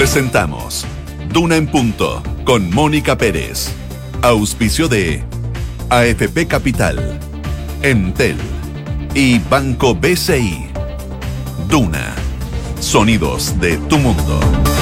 Presentamos Duna en Punto con Mónica Pérez. Auspicio de AFP Capital, Entel y Banco BCI. Duna. Sonidos de tu mundo.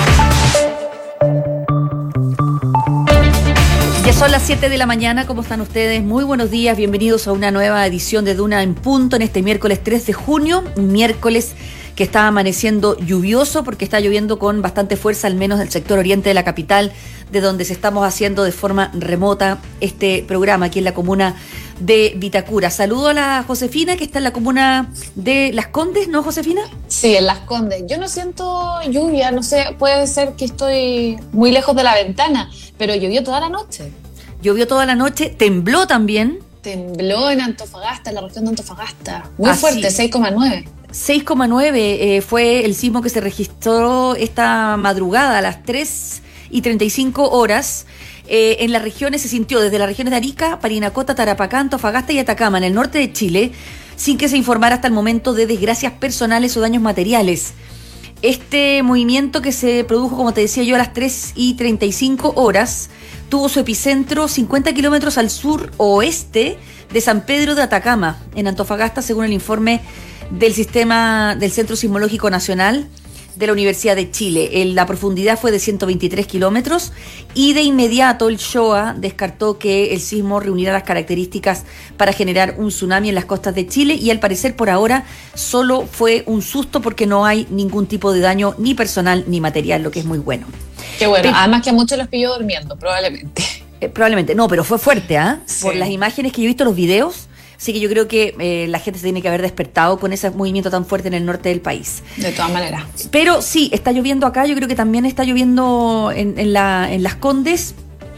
Ya son las 7 de la mañana, ¿cómo están ustedes? Muy buenos días, bienvenidos a una nueva edición de Duna en Punto en este miércoles 3 de junio, un miércoles que está amaneciendo lluvioso porque está lloviendo con bastante fuerza, al menos del sector oriente de la capital, de donde se estamos haciendo de forma remota este programa aquí en la comuna de Vitacura. Saludo a la Josefina, que está en la comuna de Las Condes, ¿no, Josefina? Sí, en Las Condes. Yo no siento lluvia, no sé, puede ser que estoy muy lejos de la ventana, pero llovió toda la noche. Llovió toda la noche, tembló también. Tembló en Antofagasta, en la región de Antofagasta. Muy fuerte, 6,9. 6,9 fue el sismo que se registró esta madrugada a las 3:35 horas. En las regiones se sintió desde las regiones de Arica, Parinacota, Tarapacá, Antofagasta y Atacama, en el norte de Chile, sin que se informara hasta el momento de desgracias personales o daños materiales. Este movimiento que se produjo, como te decía yo, a las 3:35 horas, tuvo su epicentro 50 kilómetros al sur-oeste de San Pedro de Atacama, en Antofagasta, según el informe del sistema del Centro Sismológico Nacional de la Universidad de Chile. La profundidad fue de 123 kilómetros y de inmediato el SHOA descartó que el sismo reunirá las características para generar un tsunami en las costas de Chile, y al parecer por ahora solo fue un susto porque no hay ningún tipo de daño ni personal ni material, lo que es muy bueno. Qué bueno, además que a muchos los pilló durmiendo, probablemente. Probablemente, no, pero fue fuerte, ¿ah? Sí. Por las imágenes que yo he visto, los videos. Así que yo creo que la gente se tiene que haber despertado con ese movimiento tan fuerte en el norte del país. De todas maneras. Pero sí, está lloviendo acá, yo creo que también está lloviendo en Las Condes.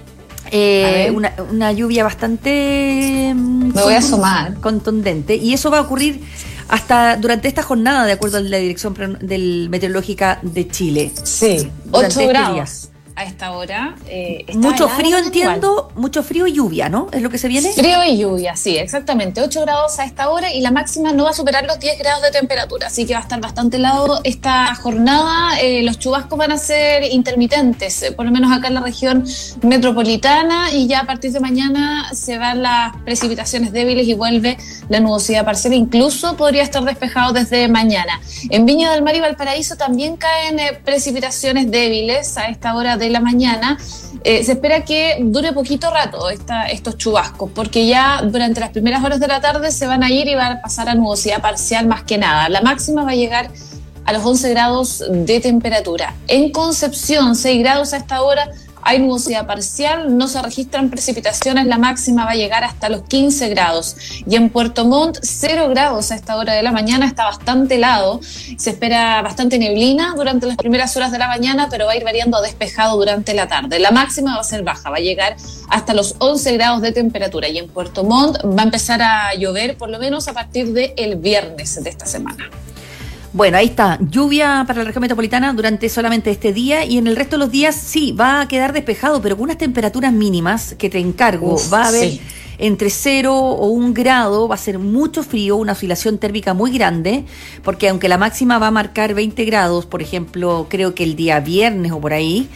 Una lluvia bastante... Me voy a asomar. Contundente. Y eso va a ocurrir hasta durante esta jornada, de acuerdo a la Dirección Meteorológica de Chile. Sí, 8 grados. A esta hora. Mucho frío, entiendo, mucho frío y lluvia, ¿no? ¿Es lo que se viene? Frío y lluvia, sí, exactamente. 8 grados a esta hora y la máxima no va a superar los 10 grados de temperatura, así que va a estar bastante helado esta jornada. Los chubascos van a ser intermitentes, por lo menos acá en la región metropolitana, y ya a partir de mañana se van las precipitaciones débiles y vuelve la nubosidad parcial. Incluso podría estar despejado desde mañana. En Viña del Mar y Valparaíso también caen precipitaciones débiles a esta hora de la mañana. Se espera que dure poquito rato estos chubascos, porque ya durante las primeras horas de la tarde se van a ir y van a pasar a nubosidad parcial más que nada. La máxima va a llegar a los 11 grados de temperatura. En Concepción, 6 grados a esta hora, hay nubosidad parcial, no se registran precipitaciones, la máxima va a llegar hasta los 15 grados. Y en Puerto Montt, 0 grados a esta hora de la mañana, está bastante helado. Se espera bastante neblina durante las primeras horas de la mañana, pero va a ir variando a despejado durante la tarde. La máxima va a ser baja, va a llegar hasta los 11 grados de temperatura. Y en Puerto Montt va a empezar a llover por lo menos a partir del viernes de esta semana. Bueno, ahí está, lluvia para la región metropolitana durante solamente este día, y en el resto de los días sí, va a quedar despejado, pero con unas temperaturas mínimas que te encargo. Va a haber entre 0 o 1 grado, va a ser mucho frío, una oscilación térmica muy grande, porque aunque la máxima va a marcar 20 grados, por ejemplo, creo que el día viernes o por ahí,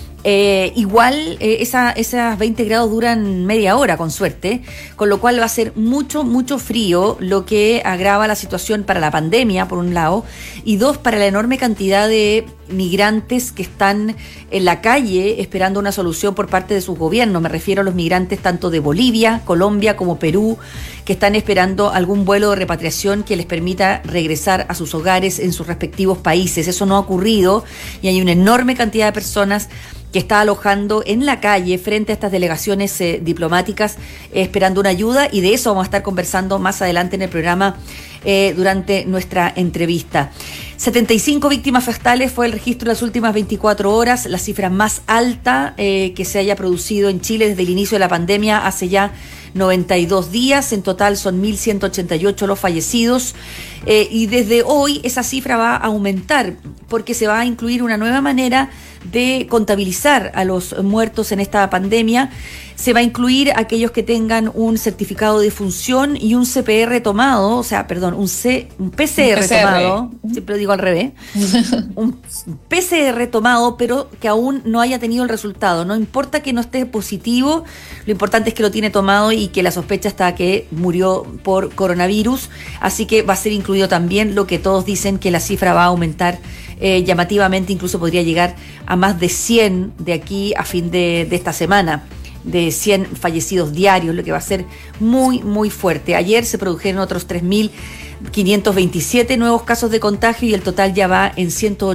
esas 20 grados duran media hora con suerte, con lo cual va a ser mucho, mucho frío, lo que agrava la situación para la pandemia, por un lado, y dos, para la enorme cantidad de migrantes que están en la calle esperando una solución por parte de sus gobiernos. Me refiero a los migrantes tanto de Bolivia, Colombia como Perú, que están esperando algún vuelo de repatriación que les permita regresar a sus hogares en sus respectivos países. Eso no ha ocurrido y hay una enorme cantidad de personas que está alojando en la calle frente a estas delegaciones diplomáticas esperando una ayuda, y de eso vamos a estar conversando más adelante en el programa durante nuestra entrevista. 75 víctimas fatales fue el registro de las últimas 24 horas, la cifra más alta que se haya producido en Chile desde el inicio de la pandemia hace ya 92 días. En total son 1.188 los fallecidos, y desde hoy esa cifra va a aumentar porque se va a incluir una nueva manera de contabilizar a los muertos en esta pandemia. Se va a incluir aquellos que tengan un certificado de defunción y un CPR tomado, un PCR tomado, siempre digo digo al revés, un PCR tomado, pero que aún no haya tenido el resultado. No importa que no esté positivo, lo importante es que lo tiene tomado y que la sospecha está que murió por coronavirus, así que va a ser incluido también, lo que todos dicen que la cifra va a aumentar llamativamente, incluso podría llegar a más de 100 de aquí a fin de esta semana, de 100 fallecidos diarios, lo que va a ser muy, muy fuerte. Ayer se produjeron otros 3.527 nuevos casos de contagio y el total ya va en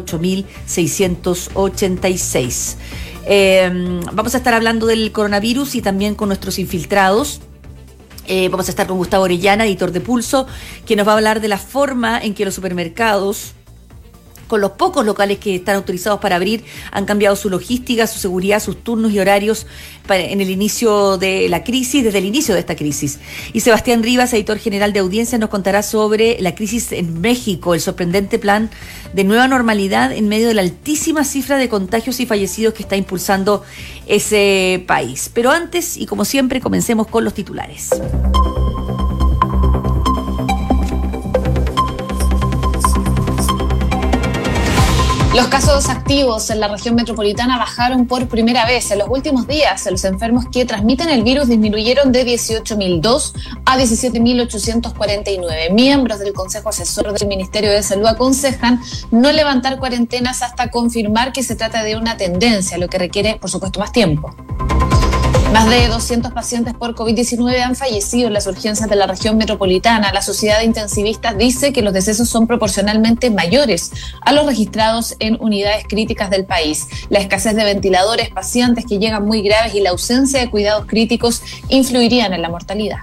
108.686. Vamos a estar hablando del coronavirus y también con nuestros infiltrados. Vamos a estar con Gustavo Orellana, editor de Pulso, que nos va a hablar de la forma en que los supermercados, con los pocos locales que están autorizados para abrir, han cambiado su logística, su seguridad, sus turnos y horarios en el inicio de la crisis, desde el inicio de esta crisis. Y Sebastián Rivas, editor general de Audiencia, nos contará sobre la crisis en México, el sorprendente plan de nueva normalidad en medio de la altísima cifra de contagios y fallecidos que está impulsando ese país. Pero antes, y como siempre, comencemos con los titulares. Los casos activos en la región metropolitana bajaron por primera vez. En los últimos días, los enfermos que transmiten el virus disminuyeron de 18.002 a 17.849. Miembros del Consejo Asesor del Ministerio de Salud aconsejan no levantar cuarentenas hasta confirmar que se trata de una tendencia, lo que requiere, por supuesto, más tiempo. Más de 200 pacientes por COVID-19 han fallecido en las urgencias de la región metropolitana. La Sociedad de Intensivistas dice que los decesos son proporcionalmente mayores a los registrados en unidades críticas del país. La escasez de ventiladores, pacientes que llegan muy graves y la ausencia de cuidados críticos influirían en la mortalidad.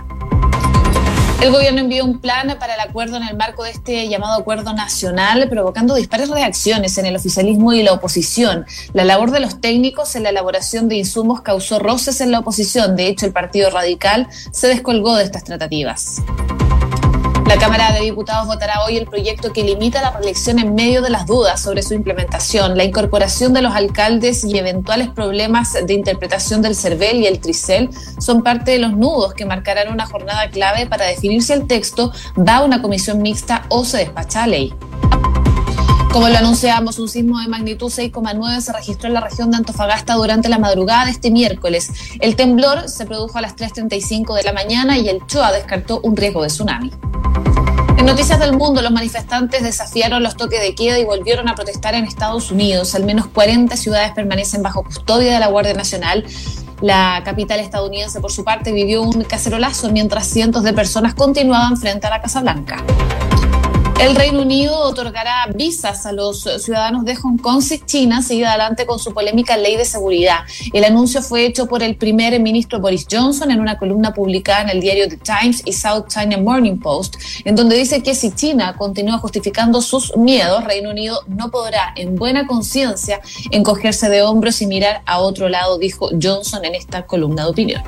El gobierno envió un plan para el acuerdo en el marco de este llamado acuerdo nacional, provocando dispares reacciones en el oficialismo y la oposición. La labor de los técnicos en la elaboración de insumos causó roces en la oposición. De hecho, el Partido Radical se descolgó de estas tratativas. La Cámara de Diputados votará hoy el proyecto que limita la reelección en medio de las dudas sobre su implementación. La incorporación de los alcaldes y eventuales problemas de interpretación del CERVEL y el TRICEL son parte de los nudos que marcarán una jornada clave para definir si el texto va a una comisión mixta o se despacha a ley. Como lo anunciamos, un sismo de magnitud 6,9 se registró en la región de Antofagasta durante la madrugada de este miércoles. El temblor se produjo a las 3:35 de la mañana y el CHOA descartó un riesgo de tsunami. En noticias del mundo, los manifestantes desafiaron los toques de queda y volvieron a protestar en Estados Unidos. Al menos 40 ciudades permanecen bajo custodia de la Guardia Nacional. La capital estadounidense, por su parte, vivió un cacerolazo mientras cientos de personas continuaban frente a la Casa Blanca. El Reino Unido otorgará visas a los ciudadanos de Hong Kong si China sigue adelante con su polémica ley de seguridad. El anuncio fue hecho por el primer ministro Boris Johnson en una columna publicada en el diario The Times y South China Morning Post, en donde dice que si China continúa justificando sus miedos, Reino Unido no podrá en buena conciencia encogerse de hombros y mirar a otro lado, dijo Johnson en esta columna de opinión.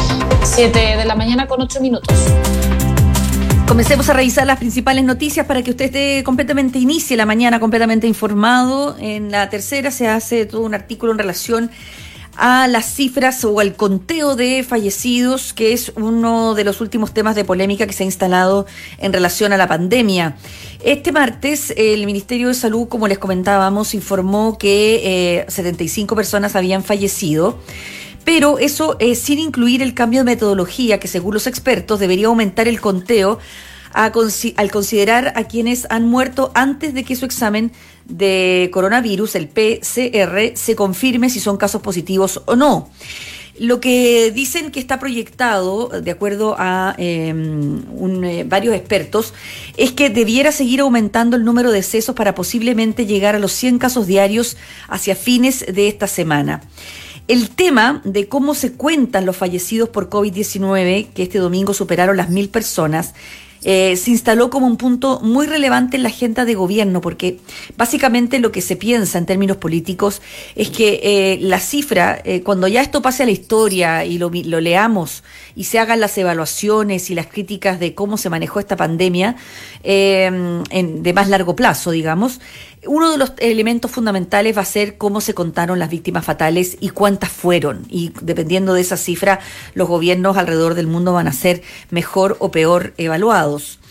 7:08 a.m. Comencemos a revisar las principales noticias para que usted esté inicie la mañana completamente informado. En la tercera se hace todo un artículo en relación a las cifras o al conteo de fallecidos, que es uno de los últimos temas de polémica que se ha instalado en relación a la pandemia. Este martes, el Ministerio de Salud, como les comentábamos, informó que 75 personas habían fallecido. Pero eso sin incluir el cambio de metodología que, según los expertos, debería aumentar el conteo al considerar a quienes han muerto antes de que su examen de coronavirus, el PCR, se confirme si son casos positivos o no. Lo que dicen que está proyectado, de acuerdo a varios expertos, es que debiera seguir aumentando el número de decesos para posiblemente llegar a los 100 casos diarios hacia fines de esta semana. El tema de cómo se cuentan los fallecidos por COVID-19, que este domingo superaron las 1.000 personas, se instaló como un punto muy relevante en la agenda de gobierno, porque básicamente lo que se piensa en términos políticos es que la cifra, cuando ya esto pase a la historia y lo leamos y se hagan las evaluaciones y las críticas de cómo se manejó esta pandemia de más largo plazo, digamos, uno de los elementos fundamentales va a ser cómo se contaron las víctimas fatales y cuántas fueron. Y dependiendo de esa cifra, los gobiernos alrededor del mundo van a ser mejor o peor evaluados.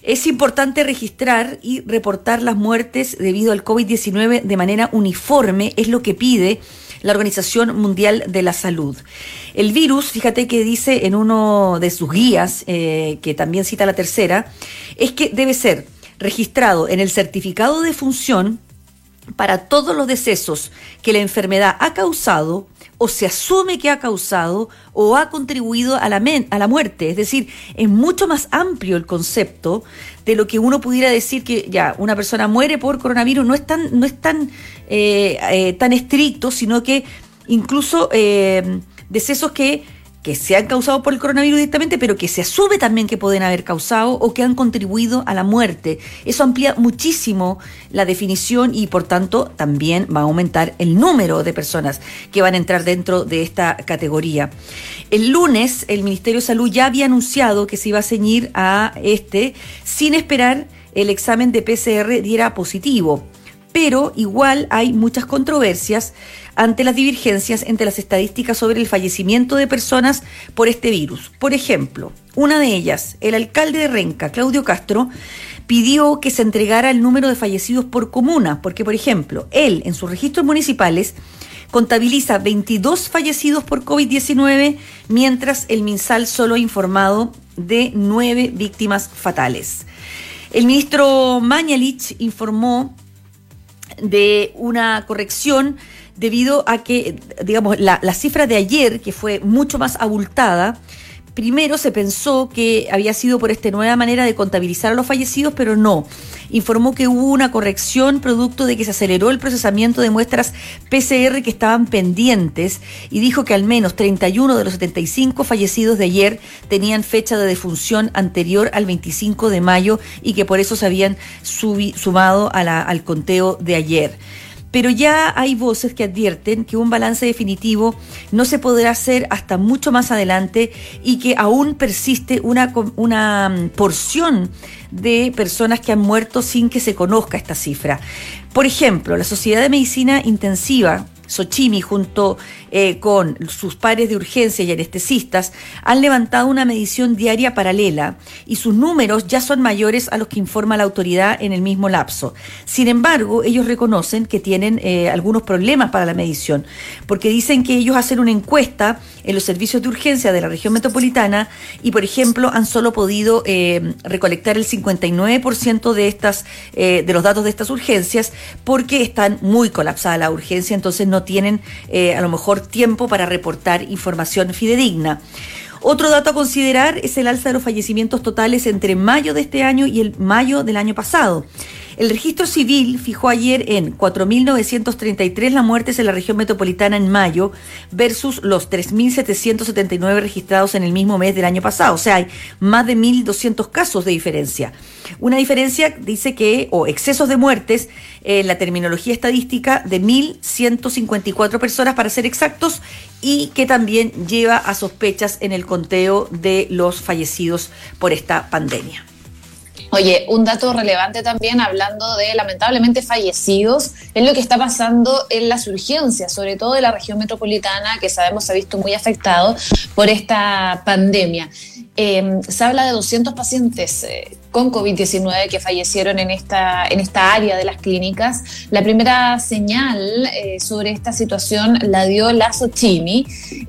Es importante registrar y reportar las muertes debido al COVID-19 de manera uniforme, es lo que pide la Organización Mundial de la Salud. El virus, fíjate que dice en uno de sus guías, que también cita la tercera, es que debe ser registrado en el certificado de defunción para todos los decesos que la enfermedad ha causado o se asume que ha causado o ha contribuido a la muerte. Es decir, es mucho más amplio el concepto de lo que uno pudiera decir que ya una persona muere por coronavirus. No es tan estricto, sino que incluso decesos que se han causado por el coronavirus directamente, pero que se asume también que pueden haber causado o que han contribuido a la muerte. Eso amplía muchísimo la definición y, por tanto, también va a aumentar el número de personas que van a entrar dentro de esta categoría. El lunes, el Ministerio de Salud ya había anunciado que se iba a ceñir a sin esperar el examen de PCR diera positivo. Pero igual hay muchas controversias ante las divergencias entre las estadísticas sobre el fallecimiento de personas por este virus. Por ejemplo, una de ellas, el alcalde de Renca, Claudio Castro, pidió que se entregara el número de fallecidos por comuna, porque, por ejemplo, él en sus registros municipales contabiliza 22 fallecidos por COVID-19, mientras el MinSal solo ha informado de 9 víctimas fatales. El ministro Mañalich informó de una corrección debido a que, digamos, la cifra de ayer, que fue mucho más abultada, primero se pensó que había sido por esta nueva manera de contabilizar a los fallecidos, pero no. Informó que hubo una corrección producto de que se aceleró el procesamiento de muestras PCR que estaban pendientes y dijo que al menos 31 de los 75 fallecidos de ayer tenían fecha de defunción anterior al 25 de mayo y que por eso se habían sumado al conteo de ayer. Pero ya hay voces que advierten que un balance definitivo no se podrá hacer hasta mucho más adelante y que aún persiste una porción de personas que han muerto sin que se conozca esta cifra. Por ejemplo, la Sociedad de Medicina Intensiva, Sochimi, junto con sus pares de urgencia y anestesistas, han levantado una medición diaria paralela y sus números ya son mayores a los que informa la autoridad en el mismo lapso. Sin embargo, ellos reconocen que tienen algunos problemas para la medición, porque dicen que ellos hacen una encuesta en los servicios de urgencia de la región metropolitana y, por ejemplo, han solo podido recolectar el 59% de los datos de estas urgencias porque están muy colapsadas las urgencias, entonces no tienen a lo mejor tiempo para reportar información fidedigna. Otro dato a considerar es el alza de los fallecimientos totales entre mayo de este año y el mayo del año pasado. El registro civil fijó ayer en 4.933 las muertes en la región metropolitana en mayo versus los 3.779 registrados en el mismo mes del año pasado. O sea, hay más de 1.200 casos de diferencia. Una diferencia, dice que, o excesos de muertes, en la terminología estadística, de 1.154 personas para ser exactos, y que también lleva a sospechas en el conteo de los fallecidos por esta pandemia. Oye, un dato relevante también, hablando de lamentablemente fallecidos, es lo que está pasando en las urgencias, sobre todo de la región metropolitana, que sabemos se ha visto muy afectado por esta pandemia. Se habla de 200 pacientes con COVID-19 que fallecieron en esta área de las clínicas. La primera señal sobre esta situación la dio la Sochimi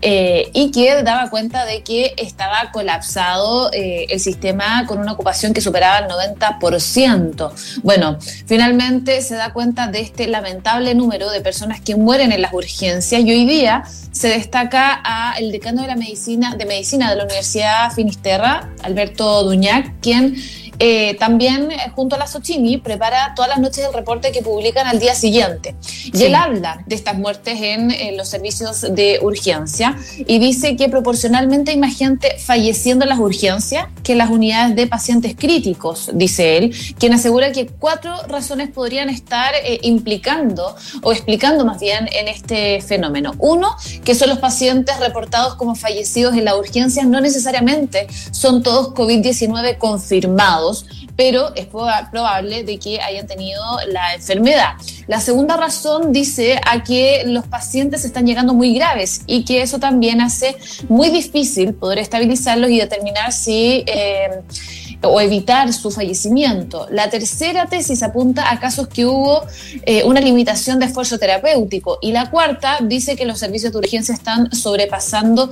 y que daba cuenta de que estaba colapsado el sistema con una ocupación que superaba el 90%. Bueno, finalmente se da cuenta de este lamentable número de personas que mueren en las urgencias y hoy día se destaca al decano de medicina de la Universidad Finisterra, Alberto Duñac, quien también junto a la Sochimi prepara todas las noches el reporte que publican al día siguiente. Y sí, él habla de estas muertes en los servicios de urgencia y dice que proporcionalmente hay más gente falleciendo en las urgencias que en las unidades de pacientes críticos, dice él, quien asegura que 4 razones podrían estar implicando o explicando más bien en este fenómeno. Uno, que son los pacientes reportados como fallecidos en las urgencias, no necesariamente son todos COVID-19 confirmados, pero es probable de que hayan tenido la enfermedad. La segunda razón dice a que los pacientes están llegando muy graves y que eso también hace muy difícil poder estabilizarlos y determinar si o evitar su fallecimiento. La tercera tesis apunta a casos que hubo una limitación de esfuerzo terapéutico, y la cuarta dice que los servicios de urgencia están sobrepasando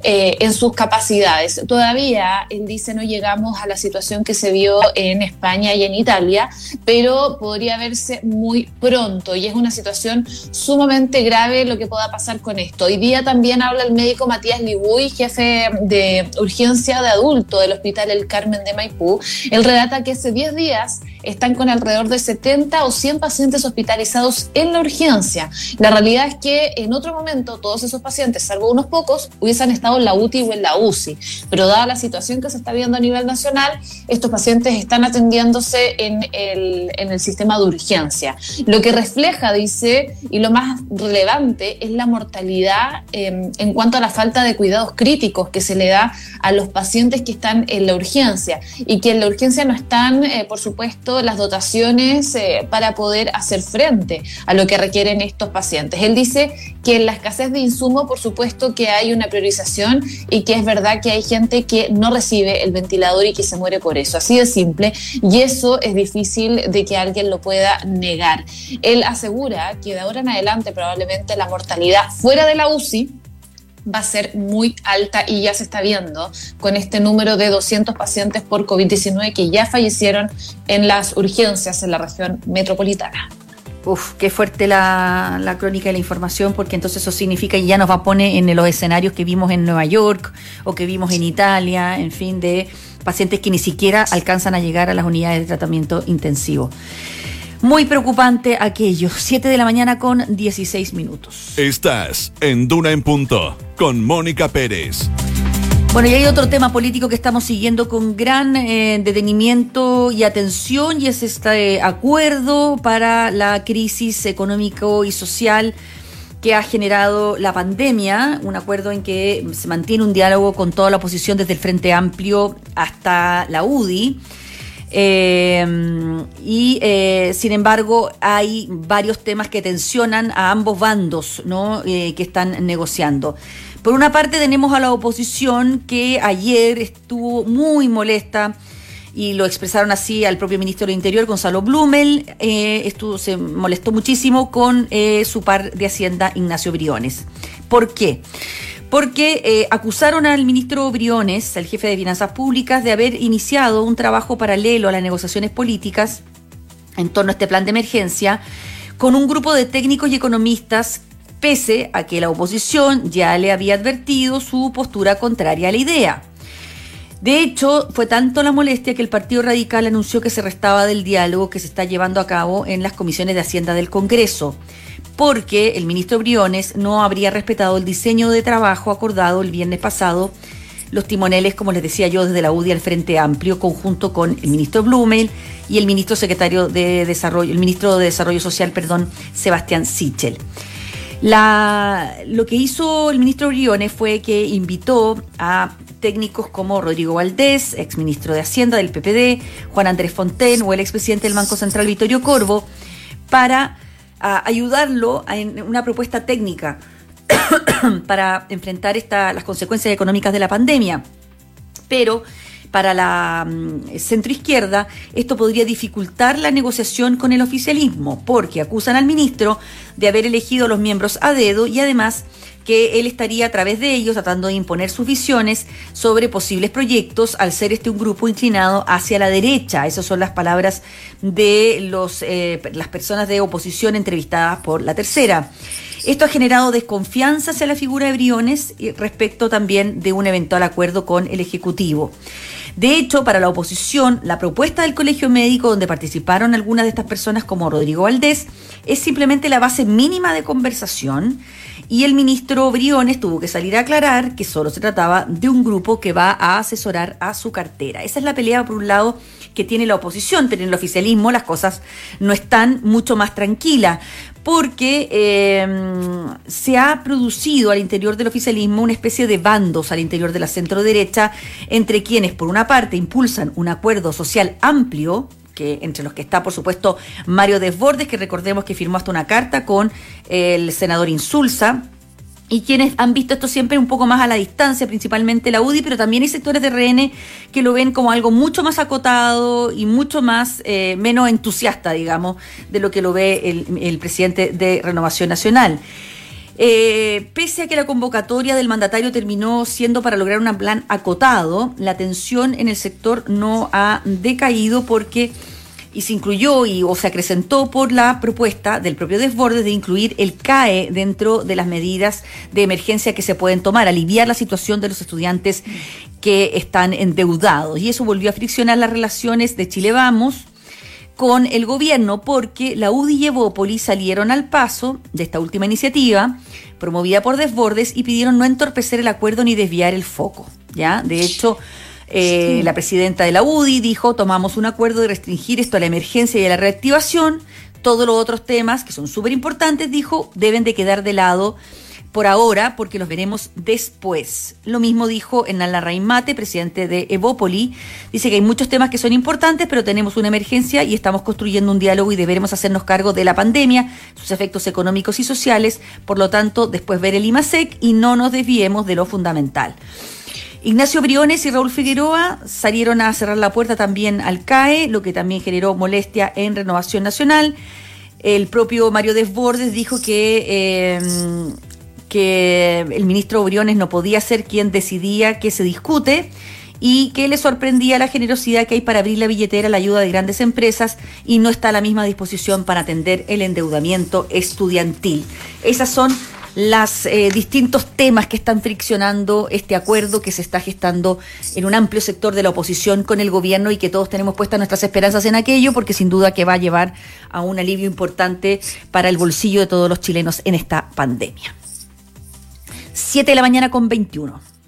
en sus capacidades. Todavía, él dice, no llegamos a la situación que se vio en España y en Italia, pero podría verse muy pronto, y es una situación sumamente grave lo que pueda pasar con esto. Hoy día también habla el médico Matías Libuy, jefe de urgencia de adulto del Hospital El Carmen de Maipú. Él relata que hace 10 días están con alrededor de 70 o 100 pacientes hospitalizados en la urgencia. La realidad es que en otro momento todos esos pacientes, salvo unos pocos, hubiesen estado en la UTI o en la UCI, pero dada la situación que se está viendo a nivel nacional, estos pacientes están atendiéndose en el sistema de urgencia. Lo que refleja, dice, y lo más relevante, es la mortalidad en cuanto a la falta de cuidados críticos que se le da a los pacientes que están en la urgencia, y que en la urgencia no están, por supuesto, las dotaciones para poder hacer frente a lo que requieren estos pacientes. Él dice que en la escasez de insumo, por supuesto que hay una priorización, y que es verdad que hay gente que no recibe el ventilador y que se muere por eso, así de simple, y eso es difícil de que alguien lo pueda negar. Él asegura que de ahora en adelante probablemente la mortalidad fuera de la UCI va a ser muy alta, y ya se está viendo con este número de 200 pacientes por COVID-19 que ya fallecieron en las urgencias en la región metropolitana. Uf, qué fuerte la crónica de la información, porque entonces eso significa que ya nos va a poner en los escenarios que vimos en Nueva York o que vimos en Italia, en fin, de pacientes que ni siquiera alcanzan a llegar a las unidades de tratamiento intensivo. Muy preocupante aquello. 7 de la mañana con 16 minutos. Estás en Duna en Punto con Mónica Pérez. Bueno, y hay otro tema político que estamos siguiendo con gran detenimiento y atención, y es este acuerdo para la crisis económico y social que ha generado la pandemia, un acuerdo en que se mantiene un diálogo con toda la oposición, desde el Frente Amplio hasta la UDI. Sin embargo, hay varios temas que tensionan a ambos bandos, ¿no? Que están negociando. Por una parte tenemos a la oposición, que ayer estuvo muy molesta, y lo expresaron así al propio ministro del Interior, Gonzalo Blumel. Se molestó muchísimo con su par de Hacienda, Ignacio Briones. ¿Por qué? Porque acusaron al ministro Briones, el jefe de Finanzas Públicas, de haber iniciado un trabajo paralelo a las negociaciones políticas en torno a este plan de emergencia con un grupo de técnicos y economistas, pese a que la oposición ya le había advertido su postura contraria a la idea. De hecho, fue tanto la molestia que el Partido Radical anunció que se restaba del diálogo que se está llevando a cabo en las comisiones de Hacienda del Congreso, porque el ministro Briones no habría respetado el diseño de trabajo acordado el viernes pasado, los timoneles, como les decía yo, desde la UDI al Frente Amplio, conjunto con el ministro Blumel y el ministro el ministro de Desarrollo Social, Sebastián Sichel. Lo que hizo el ministro Briones fue que invitó a técnicos como Rodrigo Valdés, exministro de Hacienda del PPD, Juan Andrés Fontaine o el expresidente del Banco Central, Vittorio Corvo, para ayudarlo en una propuesta técnica para enfrentar las consecuencias económicas de la pandemia. Pero para la centroizquierda esto podría dificultar la negociación con el oficialismo, porque acusan al ministro de haber elegido a los miembros a dedo, y además que él estaría a través de ellos tratando de imponer sus visiones sobre posibles proyectos, al ser un grupo inclinado hacia la derecha. Esas son las palabras de las personas de oposición entrevistadas por La Tercera. Esto ha generado desconfianza hacia la figura de Briones y respecto también de un eventual acuerdo con el Ejecutivo. De hecho, para la oposición, la propuesta del Colegio Médico, donde participaron algunas de estas personas como Rodrigo Valdés, es simplemente la base mínima de conversación, y el ministro Briones tuvo que salir a aclarar que solo se trataba de un grupo que va a asesorar a su cartera. Esa es la pelea, por un lado, que tiene la oposición, pero en el oficialismo las cosas no están mucho más tranquilas, porque se ha producido al interior del oficialismo una especie de bandos al interior de la centroderecha, entre quienes, por una parte, impulsan un acuerdo social amplio, entre los que está, por supuesto, Mario Desbordes, que recordemos que firmó hasta una carta con el senador Insulza, y quienes han visto esto siempre un poco más a la distancia, principalmente la UDI, pero también hay sectores de RN que lo ven como algo mucho más acotado y mucho más menos entusiasta, digamos, de lo que lo ve el presidente de Renovación Nacional. Pese a que la convocatoria del mandatario terminó siendo para lograr un plan acotado, la tensión en el sector no ha decaído y se incluyó o se acrecentó por la propuesta del propio Desbordes de incluir el CAE dentro de las medidas de emergencia que se pueden tomar, aliviar la situación de los estudiantes que están endeudados. Y eso volvió a friccionar las relaciones de Chile Vamos con el gobierno, porque la UDI y Evópoli salieron al paso de esta última iniciativa promovida por Desbordes y pidieron no entorpecer el acuerdo ni desviar el foco, ¿ya? De hecho, la presidenta de la UDI dijo: tomamos un acuerdo de restringir esto a la emergencia y a la reactivación. Todos los otros temas, que son súper importantes, dijo, deben de quedar de lado por ahora porque los veremos después. Lo mismo dijo Hernán Larraín Mate, presidente de Evópoli. Dice que hay muchos temas que son importantes, pero tenemos una emergencia y estamos construyendo un diálogo y deberemos hacernos cargo de la pandemia, sus efectos económicos y sociales. Por lo tanto, después ver el IMASEC y no nos desviemos de lo fundamental. Ignacio Briones y Raúl Figueroa salieron a cerrar la puerta también al CAE, lo que también generó molestia en Renovación Nacional. El propio Mario Desbordes dijo que el ministro Briones no podía ser quien decidía qué se discute y que le sorprendía la generosidad que hay para abrir la billetera a la ayuda de grandes empresas y no está a la misma disposición para atender el endeudamiento estudiantil. Esas son los distintos temas que están friccionando este acuerdo que se está gestando en un amplio sector de la oposición con el gobierno y que todos tenemos puestas nuestras esperanzas en aquello, porque sin duda que va a llevar a un alivio importante para el bolsillo de todos los chilenos en esta pandemia. 7:21 a.m.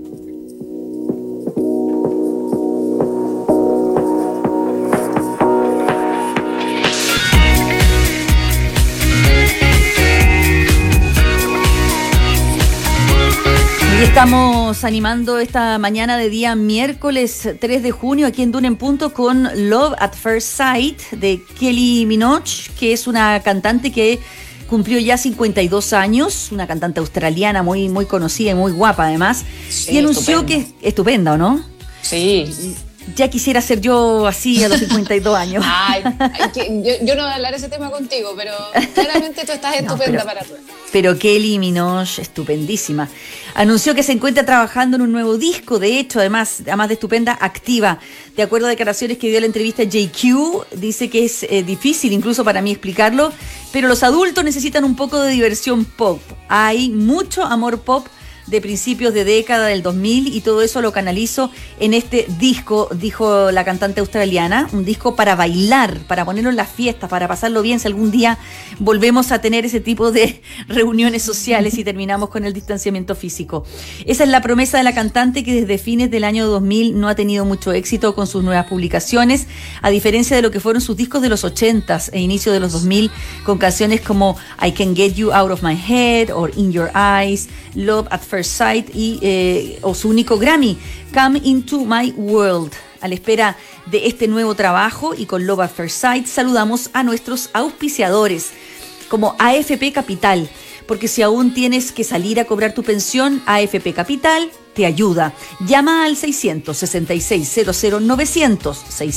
Y estamos animando esta mañana de día miércoles 3 de junio aquí en Duna en Punto con Love at First Sight de Kylie Minogue, que es una cantante que cumplió ya 52 años, una cantante australiana muy, muy conocida y muy guapa además, sí, y anunció que es estupenda, ¿o no? Sí. Ya quisiera ser yo así a los 52 años. Ay, yo no voy a hablar ese tema contigo, pero claramente tú estás estupenda para tú. Pero Kylie Minogue, estupendísima. Anunció que se encuentra trabajando en un nuevo disco, de hecho, además de estupenda, activa. De acuerdo a declaraciones que dio en la entrevista JQ, dice que es difícil incluso para mí explicarlo, pero los adultos necesitan un poco de diversión pop. Hay mucho amor pop de principios de década del 2000 y todo eso lo canalizo en este disco, dijo la cantante australiana, un disco para bailar, para ponerlo en las fiestas, para pasarlo bien si algún día volvemos a tener ese tipo de reuniones sociales y terminamos con el distanciamiento físico. Esa es la promesa de la cantante, que desde fines del año 2000 no ha tenido mucho éxito con sus nuevas publicaciones, a diferencia de lo que fueron sus discos de los 80s e inicio de los 2000, con canciones como I Can Get You Out of My Head o In Your Eyes, Love at First Sight o su único Grammy, Come Into My World. A la espera de este nuevo trabajo y con Love at First Sight saludamos a nuestros auspiciadores como AFP Capital, porque si aún tienes que salir a cobrar tu pensión, AFP Capital te ayuda. Llama al 666-00-900,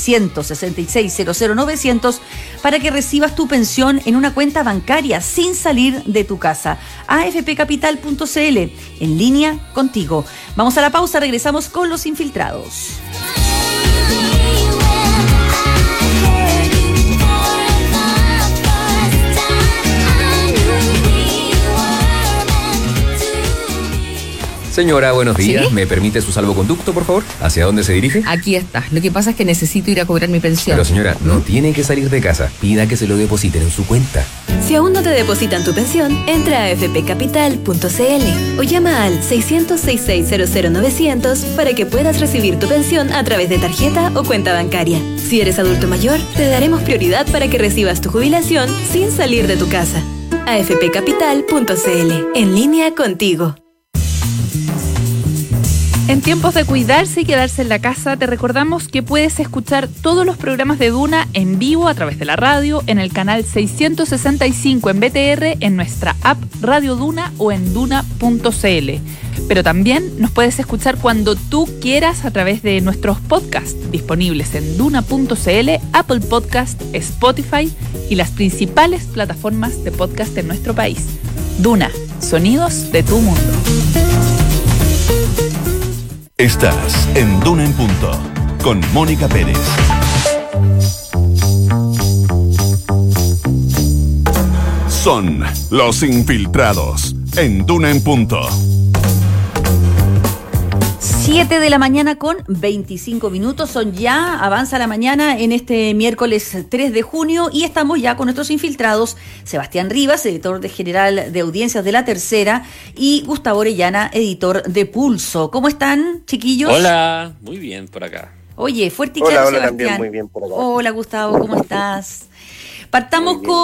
666-00-900 para que recibas tu pensión en una cuenta bancaria sin salir de tu casa. afpcapital.cl, en línea contigo. Vamos a la pausa, regresamos con Los Infiltrados. Señora, buenos días. ¿Sí? ¿Me permite su salvoconducto, por favor? ¿Hacia dónde se dirige? Aquí está. Lo que pasa es que necesito ir a cobrar mi pensión. Pero señora, no tiene que salir de casa. Pida que se lo depositen en su cuenta. Si aún no te depositan tu pensión, entra a afpcapital.cl o llama al 600-6600-900 para que puedas recibir tu pensión a través de tarjeta o cuenta bancaria. Si eres adulto mayor, te daremos prioridad para que recibas tu jubilación sin salir de tu casa. afpcapital.cl, en línea contigo. En tiempos de cuidarse y quedarse en la casa, te recordamos que puedes escuchar todos los programas de Duna en vivo a través de la radio, en el canal 665 en BTR, en nuestra app Radio Duna o en duna.cl. Pero también nos puedes escuchar cuando tú quieras a través de nuestros podcasts, disponibles en duna.cl, Apple Podcast, Spotify y las principales plataformas de podcast en nuestro país. Duna, sonidos de tu mundo. Estás en Duna en Punto, con Mónica Pérez. Son los infiltrados, en Duna en Punto. 7 de la mañana con 25 minutos, son ya, avanza la mañana en este miércoles 3 de junio y estamos ya con nuestros infiltrados, Sebastián Rivas, editor general de Audiencias de La Tercera, y Gustavo Orellana, editor de Pulso. ¿Cómo están, chiquillos? Hola, muy bien por acá. Oye, fuerte y claro, Sebastián. también, muy bien por acá. Hola, Gustavo, ¿cómo estás? Partamos bien,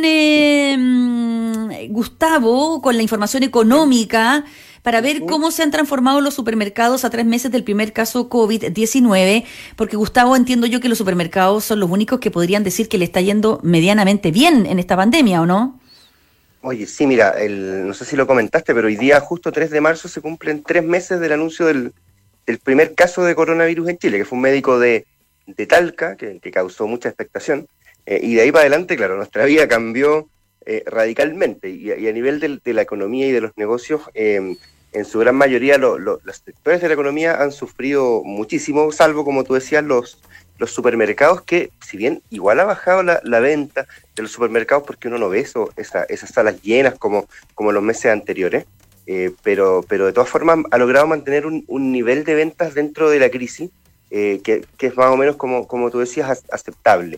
con Gustavo, con la información económica, para ver cómo se han transformado los supermercados a 3 meses del primer caso COVID-19, porque Gustavo, entiendo yo que los supermercados son los únicos que podrían decir que le está yendo medianamente bien en esta pandemia, ¿o no? Oye, sí, mira, no sé si lo comentaste, pero hoy día, justo 3 de marzo, se cumplen 3 meses del anuncio del primer caso de coronavirus en Chile, que fue un médico de Talca, que causó mucha expectación, y de ahí para adelante, claro, nuestra vida cambió radicalmente, y a nivel de la economía y de los negocios, en su gran mayoría los sectores de la economía han sufrido muchísimo, salvo, como tú decías, los supermercados, que si bien igual ha bajado la venta de los supermercados, porque uno no ve esas salas llenas como los meses anteriores, pero de todas formas ha logrado mantener un nivel de ventas dentro de la crisis que es más o menos, como tú decías, aceptable.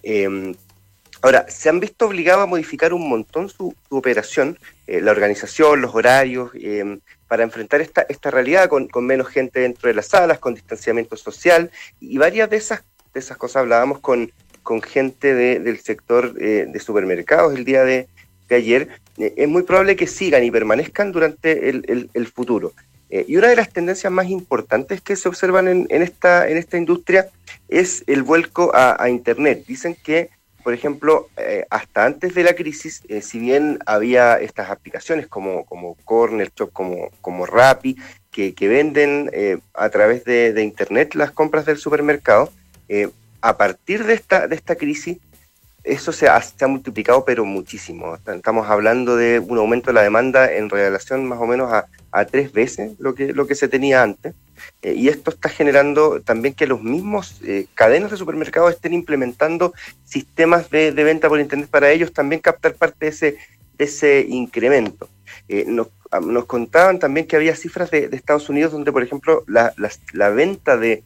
Ahora, se han visto obligados a modificar un montón su operación, la organización, los horarios, para enfrentar esta realidad con menos gente dentro de las salas, con distanciamiento social, y varias de esas cosas hablábamos con gente del sector de supermercados el día de ayer. Es muy probable que sigan y permanezcan durante el futuro. Y una de las tendencias más importantes que se observan en esta industria es el vuelco a Internet. Dicen que, por ejemplo, hasta antes de la crisis, si bien había estas aplicaciones como Corner Shop, como Rappi, que venden a través de Internet las compras del supermercado, a partir de esta crisis, eso se ha multiplicado, pero muchísimo. Estamos hablando de un aumento de la demanda en relación más o menos a 3 veces lo que se tenía antes. Y esto está generando también que los mismos cadenas de supermercados estén implementando sistemas de venta por Internet para ellos también captar parte de ese incremento. Nos contaban también que había cifras de Estados Unidos donde, por ejemplo, la venta de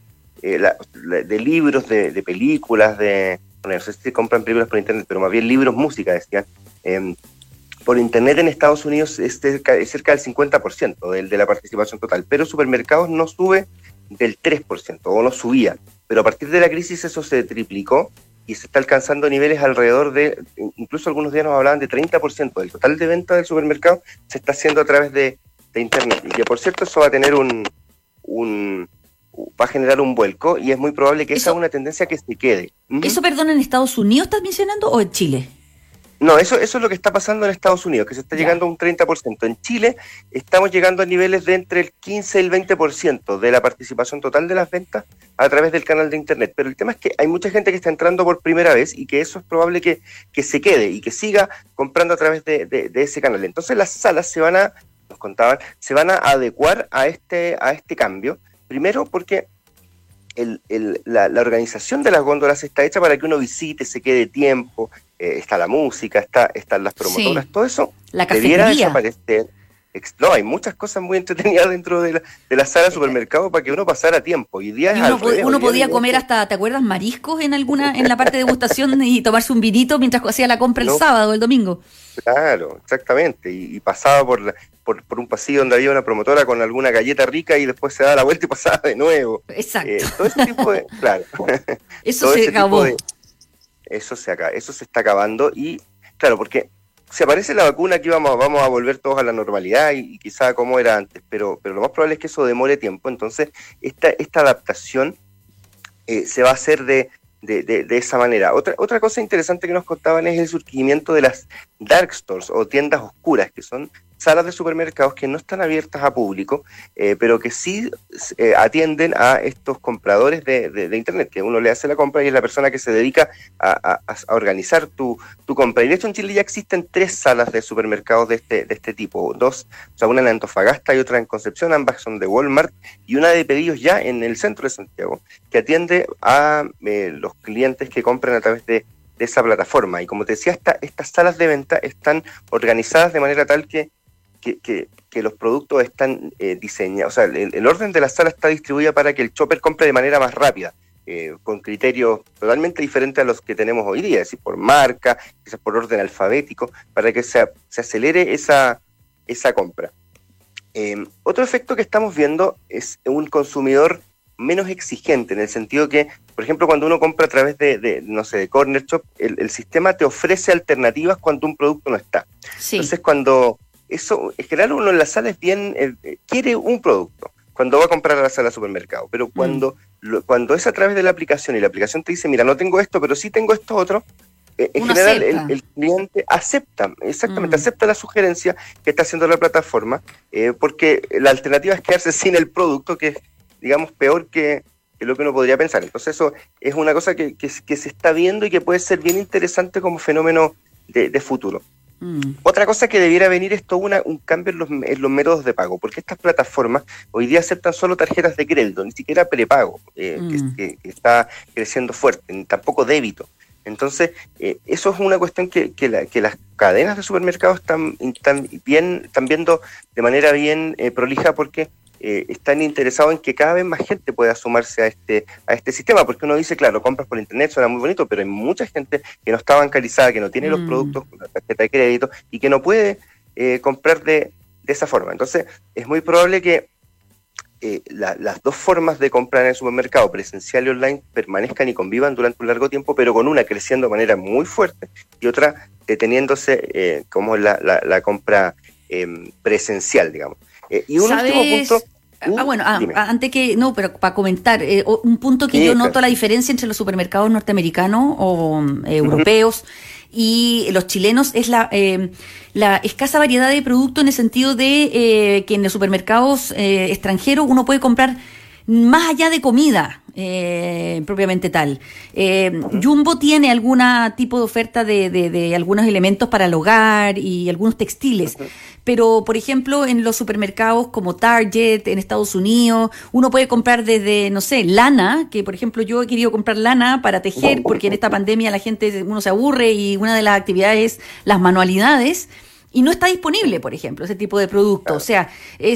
libros, de películas, no sé si se compran películas por Internet, pero más bien libros, música, decían, por Internet en Estados Unidos es cerca del 50% de la participación total, pero supermercados no sube del 3%, o no subía, pero a partir de la crisis eso se triplicó y se está alcanzando niveles alrededor de, incluso algunos días nos hablaban de 30% del total de venta del supermercado se está haciendo a través de Internet, y que por cierto eso va a tener va a generar un vuelco, y es muy probable que esa es una tendencia que se quede. ¿Eso, perdón, en Estados Unidos estás mencionando o en Chile? No, eso es lo que está pasando en Estados Unidos, que se está llegando a un 30%. En Chile estamos llegando a niveles de entre el 15 y el 20% de la participación total de las ventas a través del canal de Internet. Pero el tema es que hay mucha gente que está entrando por primera vez y que eso es probable que se quede y que siga comprando a través de ese canal. Entonces las salas nos contaban, se van a adecuar a este cambio. Primero porque la organización de las góndolas está hecha para que uno visite, se quede tiempo, está la música, están las promotoras, sí. Todo eso debiera desaparecer. No, hay muchas cosas muy entretenidas dentro de la sala de supermercado para que uno pasara tiempo. Hoy día uno podía comer hasta, ¿te acuerdas? Mariscos en la parte de degustación y tomarse un vinito mientras hacía la compra el sábado o el domingo. Claro, exactamente. Y pasaba por un pasillo donde había una promotora con alguna galleta rica y después se daba la vuelta y pasaba de nuevo. Exacto. Todo ese tipo de... Claro. Eso se acabó. Eso se está acabando y, claro, porque si aparece la vacuna aquí vamos a volver todos a la normalidad y quizá como era antes, pero lo más probable es que eso demore tiempo. Entonces esta adaptación se va a hacer de esa manera. Otra cosa interesante que nos contaban es el surgimiento de las dark stores o tiendas oscuras, que son salas de supermercados que no están abiertas a público, pero que sí atienden a estos compradores de Internet, que uno le hace la compra y es la persona que se dedica a organizar tu compra. Y de hecho en Chile ya existen 3 salas de supermercados de este tipo, 2, o sea, una en Antofagasta y otra en Concepción, ambas son de Walmart, y una de Pedidos Ya en el centro de Santiago, que atiende a los clientes que compran a través de esa plataforma. Y como te decía, estas salas de venta están organizadas de manera tal que los productos están diseñados, o sea, el orden de la sala está distribuida para que el shopper compre de manera más rápida, con criterios totalmente diferentes a los que tenemos hoy día, es decir, por marca, quizás por orden alfabético, para que se acelere esa compra. Otro efecto que estamos viendo es un consumidor menos exigente, en el sentido que, por ejemplo, cuando uno compra a través de Corner Shop, el sistema te ofrece alternativas cuando un producto no está. Sí. Entonces, eso, en general uno en la sala es bien, quiere un producto cuando va a comprar a la sala de supermercado, pero cuando es a través de la aplicación y la aplicación te dice, mira, no tengo esto, pero sí tengo esto otro, en general el cliente acepta, exactamente, acepta la sugerencia que está haciendo la plataforma, porque la alternativa es quedarse sin el producto, que es, digamos, peor que lo que uno podría pensar. Entonces eso es una cosa que se está viendo y que puede ser bien interesante como fenómeno de futuro. Otra cosa que debiera venir es todo un cambio en los métodos de pago, porque estas plataformas hoy día aceptan solo tarjetas de crédito, ni siquiera prepago, que está creciendo fuerte, tampoco débito. Entonces, eso es una cuestión que las cadenas de supermercados están viendo de manera bien prolija, porque están interesados en que cada vez más gente pueda sumarse a este sistema, porque uno dice, claro, compras por internet, suena muy bonito, pero hay mucha gente que no está bancarizada, que no tiene los productos con la tarjeta de crédito y que no puede comprar de esa forma. Entonces, es muy probable que las dos formas de comprar en el supermercado, presencial y online, permanezcan y convivan durante un largo tiempo, pero con una creciendo de manera muy fuerte y otra deteniéndose como la compra presencial, digamos. Y un último punto... antes que, no, pero para comentar, un punto que yo noto la diferencia entre los supermercados norteamericanos o europeos y los chilenos es la escasa variedad de productos, en el sentido de que en los supermercados extranjeros uno puede comprar más allá de comida propiamente tal. Jumbo tiene algún tipo de oferta de algunos elementos para el hogar y algunos textiles, pero por ejemplo en los supermercados como Target en Estados Unidos uno puede comprar desde, no sé, lana, que por ejemplo yo he querido comprar lana para tejer, porque en esta pandemia uno se aburre y una de las actividades es las manualidades. Y no está disponible, por ejemplo, ese tipo de producto. O sea,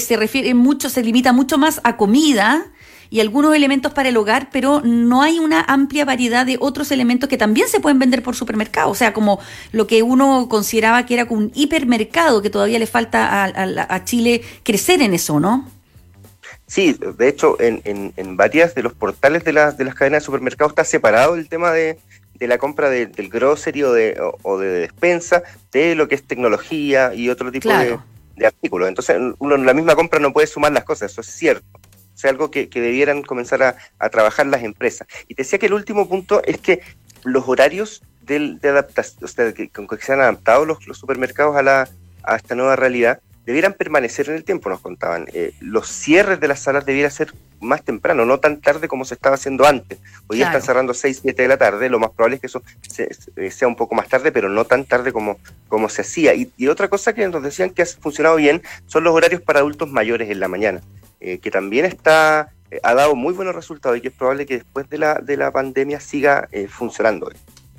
se limita mucho más a comida y algunos elementos para el hogar, pero no hay una amplia variedad de otros elementos que también se pueden vender por supermercado. O sea, como lo que uno consideraba que era como un hipermercado, que todavía le falta a Chile crecer en eso, ¿no? Sí, de hecho, en varias de los portales de las cadenas de supermercados está separado el tema de la compra del grocery o de despensa, de lo que es tecnología y otro tipo de artículos. Entonces, uno en la misma compra no puede sumar las cosas, eso es cierto. O sea, algo que debieran comenzar a trabajar las empresas. Y te decía que el último punto es que los horarios de adaptación, o sea, que se han adaptado los supermercados a esta nueva realidad, debieran permanecer en el tiempo, nos contaban. Los cierres de las salas debieran ser más temprano, no tan tarde como se estaba haciendo antes. Hoy día están cerrando 6, 7 de la tarde, lo más probable es que eso sea un poco más tarde, pero no tan tarde como se hacía. Y otra cosa que nos decían que ha funcionado bien son los horarios para adultos mayores en la mañana, que también ha dado muy buenos resultados y que es probable que después de la pandemia siga funcionando.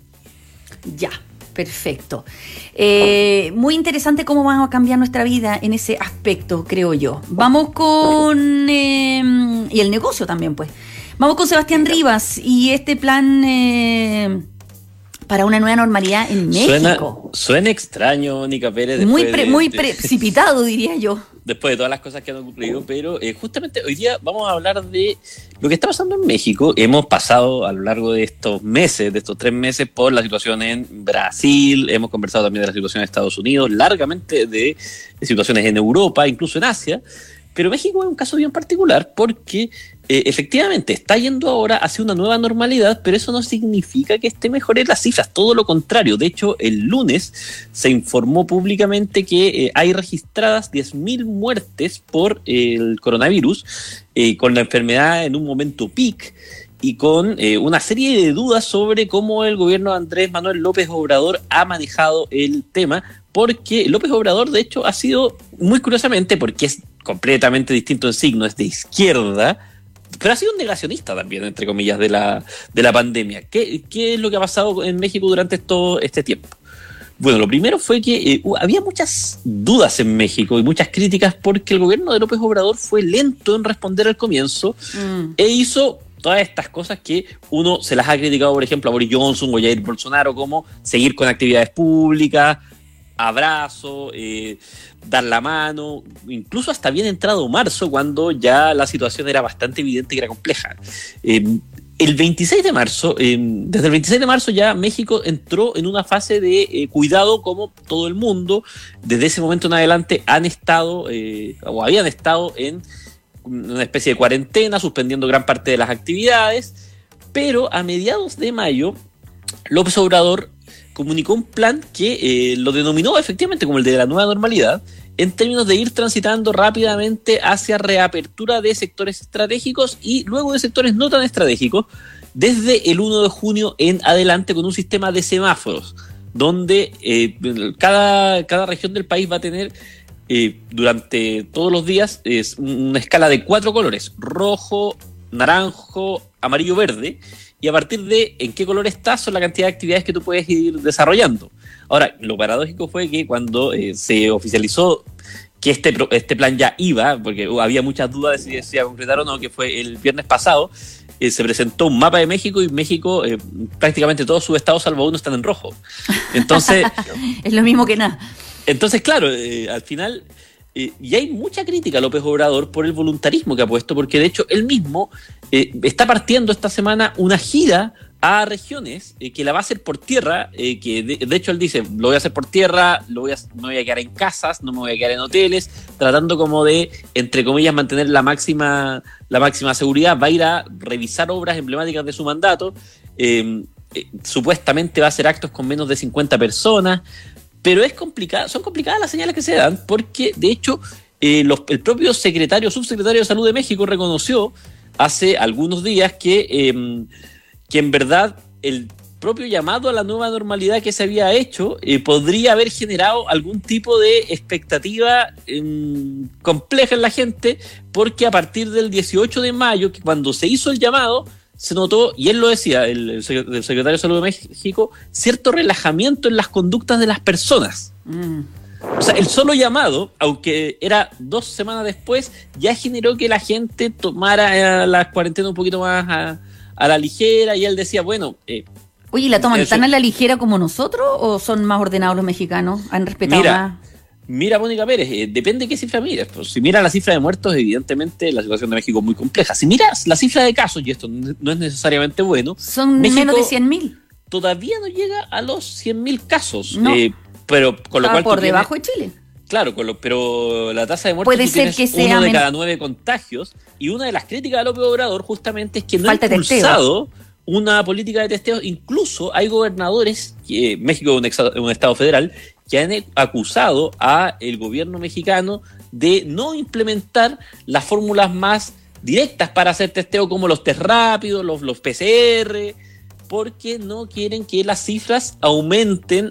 Ya. Perfecto. Muy interesante cómo vamos a cambiar nuestra vida en ese aspecto, creo yo. Vamos con... y el negocio también, pues. Vamos con Sebastián Rivas y este plan para una nueva normalidad en México. Suena extraño, Mónica Pérez. Muy precipitado, diría yo. Después de todas las cosas que han ocurrido, pero justamente hoy día vamos a hablar de lo que está pasando en México. Hemos pasado a lo largo de estos 3 meses, por la situación en Brasil, hemos conversado también de la situación en Estados Unidos, largamente de situaciones en Europa, incluso en Asia, pero México es un caso bien particular porque efectivamente está yendo ahora hacia una nueva normalidad, pero eso no significa que esté mejor en las cifras, todo lo contrario. De hecho, el lunes se informó públicamente que hay registradas 10.000 muertes por el coronavirus, con la enfermedad en un momento peak y con una serie de dudas sobre cómo el gobierno de Andrés Manuel López Obrador ha manejado el tema, porque López Obrador, de hecho, ha sido, muy curiosamente, porque es completamente distinto en signo, es de izquierda, pero ha sido un negacionista también, entre comillas, de la pandemia. ¿Qué es lo que ha pasado en México durante este tiempo? Bueno, lo primero fue que había muchas dudas en México y muchas críticas porque el gobierno de López Obrador fue lento en responder al comienzo e hizo todas estas cosas que uno se las ha criticado, por ejemplo, a Boris Johnson o a Jair Bolsonaro, como seguir con actividades públicas, abrazo, dar la mano, incluso hasta bien entrado marzo, cuando ya la situación era bastante evidente y era compleja. El 26 de marzo, desde el 26 de marzo ya México entró en una fase de cuidado como todo el mundo. Desde ese momento en adelante habían estado en una especie de cuarentena, suspendiendo gran parte de las actividades, pero a mediados de mayo López Obrador comunicó un plan que lo denominó efectivamente como el de la nueva normalidad, en términos de ir transitando rápidamente hacia reapertura de sectores estratégicos y luego de sectores no tan estratégicos, desde el 1 de junio en adelante, con un sistema de semáforos, donde cada región del país va a tener durante todos los días una escala de 4 colores: rojo, naranjo, amarillo, verde, y a partir de en qué color estás son la cantidad de actividades que tú puedes ir desarrollando. Ahora, lo paradójico fue que cuando se oficializó que este plan ya iba, porque había muchas dudas de si se iba a concretar o no, que fue el viernes pasado, se presentó un mapa de México y México, prácticamente todos sus estados salvo uno están en rojo. Entonces es lo mismo que nada. Entonces, claro, al final, y hay mucha crítica a López Obrador por el voluntarismo que ha puesto, porque de hecho él mismo está partiendo esta semana una gira a regiones que la va a hacer por tierra, que de hecho él dice, lo voy a hacer por tierra, me voy a quedar en casas, no me voy a quedar en hoteles, tratando como de, entre comillas, mantener la máxima seguridad. Va a ir a revisar obras emblemáticas de su mandato, supuestamente va a hacer actos con menos de 50 personas, pero son complicadas las señales que se dan, porque de hecho el propio subsecretario de Salud de México reconoció hace algunos días que en verdad el propio llamado a la nueva normalidad que se había hecho podría haber generado algún tipo de expectativa compleja en la gente, porque a partir del 18 de mayo, que cuando se hizo el llamado, se notó, y él lo decía, el secretario de Salud de México, cierto relajamiento en las conductas de las personas. O sea, el solo llamado, aunque era 2 semanas después, ya generó que la gente tomara la cuarentena un poquito más a la ligera, y él decía, bueno... Oye, ¿la toman tan a la ligera como nosotros o son más ordenados los mexicanos? ¿Han respetado más? Mira, Mónica Pérez, depende de qué cifra mires. Pues, si miras la cifra de muertos, evidentemente la situación de México es muy compleja. Si miras la cifra de casos, y esto no es necesariamente bueno... Son México menos de 100.000. Todavía no llega a los 100.000 casos. No. Pero con lo cual por debajo de Chile. Claro, pero la tasa de muertos, puede ser que sea uno de cada 9 contagios, y una de las críticas de López Obrador justamente es que no ha impulsado una política de testeo. Incluso hay gobernadores, México es un estado federal, que han acusado a el gobierno mexicano de no implementar las fórmulas más directas para hacer testeo, como los test rápidos, los PCR, porque no quieren que las cifras aumenten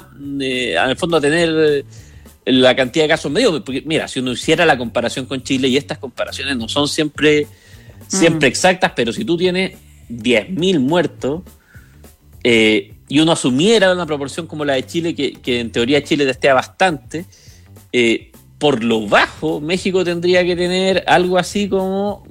al fondo a tener la cantidad de casos medios. Porque mira, si uno hiciera la comparación con Chile, y estas comparaciones no son siempre exactas, pero si tú tienes 10.000 muertos y uno asumiera una proporción como la de Chile, que en teoría Chile testea bastante, por lo bajo México tendría que tener algo así como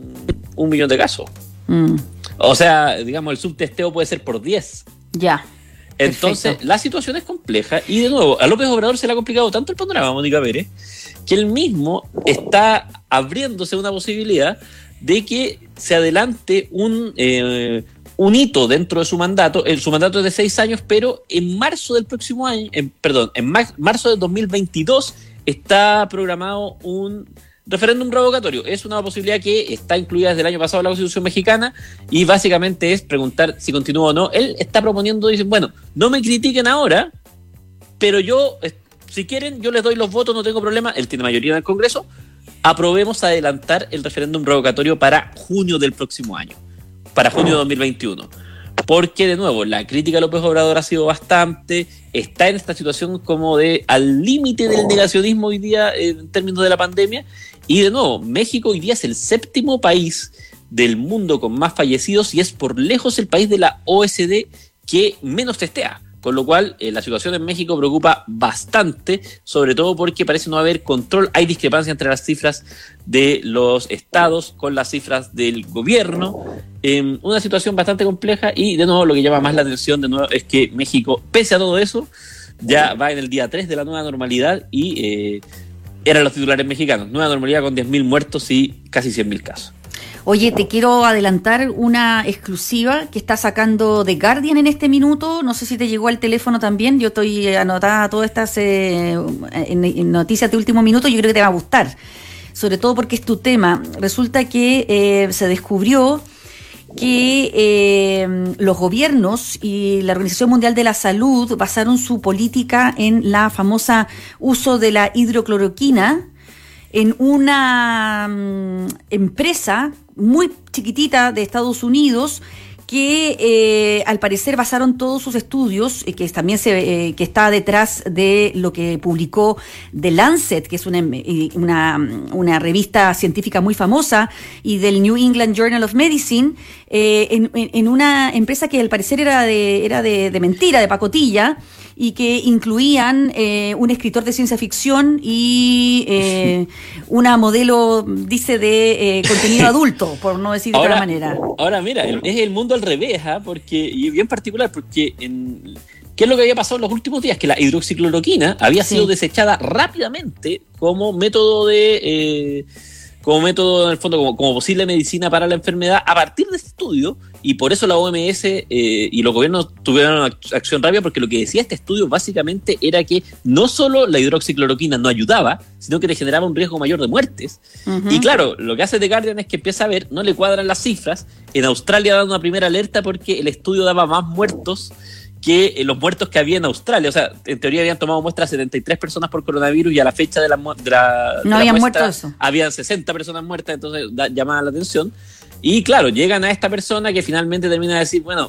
1 millón de casos. O sea, digamos, el subtesteo puede ser por 10. Ya. Entonces, Perfecto. la situación es compleja y de nuevo, a López Obrador se le ha complicado tanto el panorama, Mónica Pérez, que él mismo está abriéndose una posibilidad de que se adelante un hito dentro de su mandato. Su mandato es de 6 años, pero en marzo del próximo año, en marzo de 2022 está programado un referéndum revocatorio. Es una posibilidad que está incluida desde el año pasado en la Constitución mexicana y básicamente es preguntar si continúa o no. Él está proponiendo, dicen, bueno, no me critiquen ahora, pero yo, si quieren, yo les doy los votos, no tengo problema. Él tiene mayoría en el Congreso. Aprobemos adelantar el referéndum revocatorio para junio del próximo año, para junio de 2021. Porque, de nuevo, la crítica a López Obrador ha sido bastante, está en esta situación como de al límite del negacionismo hoy día en términos de la pandemia. Y, de nuevo, México hoy día es el 7º país del mundo con más fallecidos y es por lejos el país de la OSD que menos testea. Con lo cual, la situación en México preocupa bastante, sobre todo porque parece no haber control. Hay discrepancia entre las cifras de los estados con las cifras del gobierno. Una situación bastante compleja y, de nuevo, lo que llama más la atención de nuevo es que México, pese a todo eso, ya va en el día 3 de la nueva normalidad y eran los titulares mexicanos. Nueva normalidad con 10.000 muertos y casi 100.000 casos. Oye, te quiero adelantar una exclusiva que está sacando The Guardian en este minuto. No sé si te llegó al teléfono también. Yo estoy anotada todas estas en noticias de último minuto. Yo creo que te va a gustar, sobre todo porque es tu tema. Resulta que se descubrió que los gobiernos y la Organización Mundial de la Salud basaron su política en la famosa uso de la hidrocloroquina en una empresa muy chiquitita de Estados Unidos que al parecer basaron todos sus estudios, que también que está detrás de lo que publicó The Lancet, que es una revista científica muy famosa, y del New England Journal of Medicine, en una empresa que al parecer era de mentira, de pacotilla, y que incluían un escritor de ciencia ficción y una modelo, dice, de contenido adulto, por no decir de otra manera. Ahora, mira, es el mundo al revés, porque, y bien particular, porque ¿qué es lo que había pasado en los últimos días? Que la hidroxicloroquina había sido desechada rápidamente como método en el fondo, como posible medicina para la enfermedad a partir de este estudio, y por eso la OMS y los gobiernos tuvieron acción rápida, porque lo que decía este estudio básicamente era que no solo la hidroxicloroquina no ayudaba, sino que le generaba un riesgo mayor de muertes. Uh-huh. Y claro, lo que hace The Guardian es que empieza a ver, no le cuadran las cifras. En Australia dan una primera alerta porque el estudio daba más muertos que los muertos que había en Australia. O sea, en teoría habían tomado muestras 73 personas por coronavirus y a la fecha de la no habían muerto eso. Habían 60 personas muertas, entonces llamaba la atención. Y claro, llegan a esta persona que finalmente termina de decir, bueno,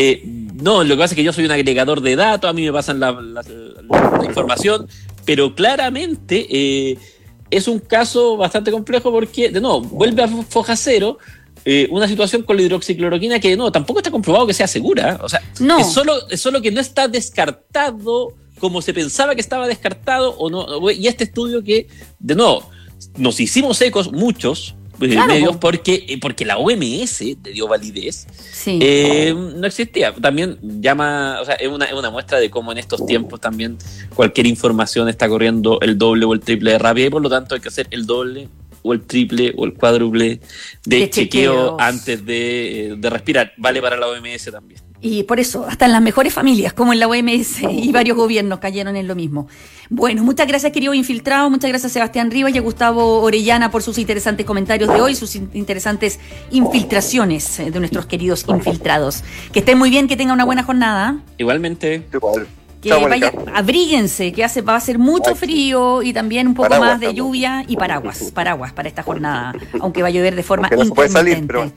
no, lo que pasa es que yo soy un agregador de datos, a mí me pasan la información, pero claramente es un caso bastante complejo porque, de nuevo, vuelve a foja cero. Una situación con la hidroxicloroquina que no, tampoco está comprobado que sea segura. O sea, no. es solo que no está descartado como se pensaba que estaba descartado o no. Y este estudio que, de nuevo, nos hicimos ecos muchos medios porque la OMS le dio validez. Sí. No existía. También llama, o sea, es una muestra de cómo en estos tiempos también cualquier información está corriendo el doble o el triple de rápida y por lo tanto hay que hacer el doble o el triple o el cuádruple de chequeo antes de respirar. Vale para la OMS también. Y por eso, hasta en las mejores familias, como en la OMS y varios gobiernos cayeron en lo mismo. Bueno, muchas gracias, querido infiltrado, muchas gracias a Sebastián Rivas y a Gustavo Orellana por sus interesantes comentarios de hoy, sus interesantes infiltraciones de nuestros queridos infiltrados. Que estén muy bien, que tengan una buena jornada. Igualmente. Igual. Que vaya, abríguense, que va a hacer mucho frío y también un poco más de lluvia y paraguas para esta jornada, aunque va a llover de forma no se puede salir, pero...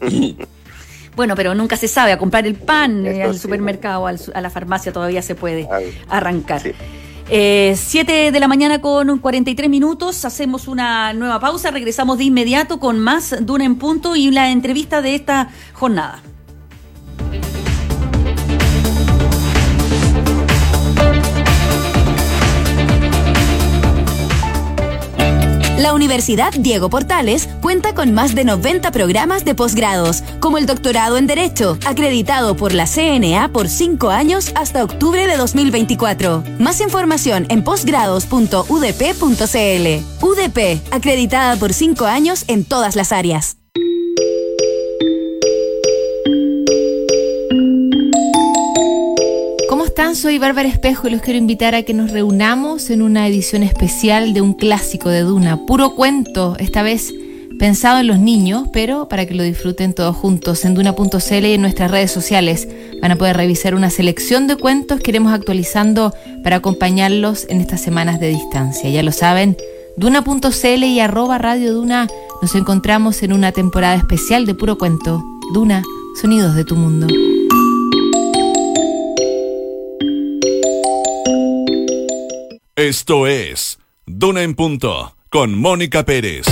Bueno, pero nunca se sabe, a comprar el pan al supermercado, a la farmacia todavía se puede arrancar. Sí. 7 de la mañana con 43 minutos, hacemos una nueva pausa, regresamos de inmediato con más Duna en Punto y la entrevista de esta jornada. La Universidad Diego Portales cuenta con más de 90 programas de posgrados, como el doctorado en Derecho, acreditado por la CNA por 5 años hasta octubre de 2024. Más información en posgrados.udp.cl. UDP, acreditada por 5 años en todas las áreas. ¿Cómo están? Soy Bárbara Espejo y los quiero invitar a que nos reunamos en una edición especial de un clásico de Duna, puro cuento, esta vez pensado en los niños, pero para que lo disfruten todos juntos en Duna.cl y en nuestras redes sociales. Van a poder revisar una selección de cuentos que iremos actualizando para acompañarlos en estas semanas de distancia. Ya lo saben, Duna.cl y @Radio Duna nos encontramos en una temporada especial de puro cuento. Duna, sonidos de tu mundo. Esto es Duna en Punto, con Mónica Pérez.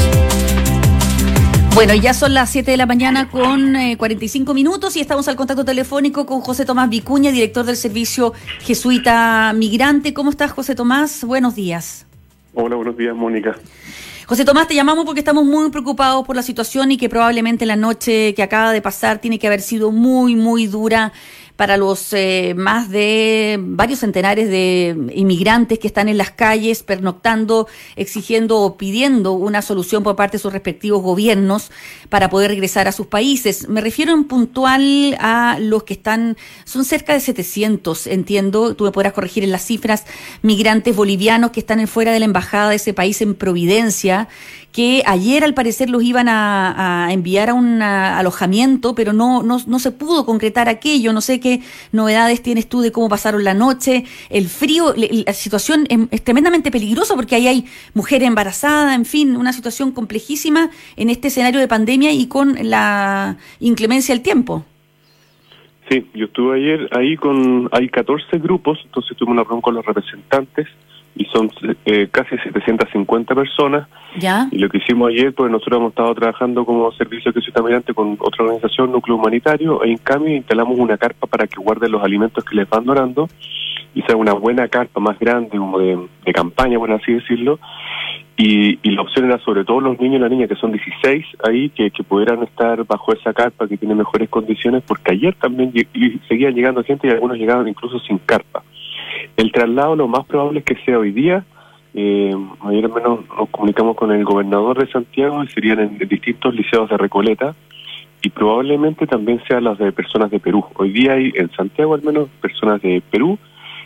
Bueno, ya son las 7 de la mañana con 45 minutos y estamos al contacto telefónico con José Tomás Vicuña, director del Servicio Jesuita Migrante. ¿Cómo estás, José Tomás? Buenos días. Hola, buenos días, Mónica. José Tomás, te llamamos porque estamos muy preocupados por la situación y que probablemente la noche que acaba de pasar tiene que haber sido muy, muy dura para los más de varios centenares de inmigrantes que están en las calles pernoctando, exigiendo o pidiendo una solución por parte de sus respectivos gobiernos para poder regresar a sus países. Me refiero en puntual a los que son cerca de 700, entiendo, tú me podrás corregir en las cifras, migrantes bolivianos que están fuera de la embajada de ese país en Providencia, que ayer al parecer los iban a enviar a un alojamiento, pero no se pudo concretar aquello. No sé qué novedades tienes tú de cómo pasaron la noche, el frío, la situación es tremendamente peligrosa porque ahí hay mujer embarazada, en fin, una situación complejísima en este escenario de pandemia y con la inclemencia del tiempo. Sí, yo estuve ayer ahí hay 14 grupos, entonces tuve una reunión con los representantes y son casi 750 personas. ¿Ya? Y lo que hicimos ayer, pues nosotros hemos estado trabajando como Servicio Jesuita Migrante con otra organización, Núcleo Humanitario, e en cambio instalamos una carpa para que guarden los alimentos que les van donando, y sea una buena carpa más grande, como de campaña, por así decirlo, y la opción era sobre todo los niños y las niñas, que son 16 ahí, que pudieran estar bajo esa carpa, que tiene mejores condiciones, porque ayer también seguían llegando gente y algunos llegaban incluso sin carpa. El traslado lo más probable es que sea hoy día. Ayer al menos nos comunicamos con el gobernador de Santiago y serían en distintos liceos de Recoleta y probablemente también sean las de personas de Perú. Hoy día hay en Santiago al menos personas de Perú,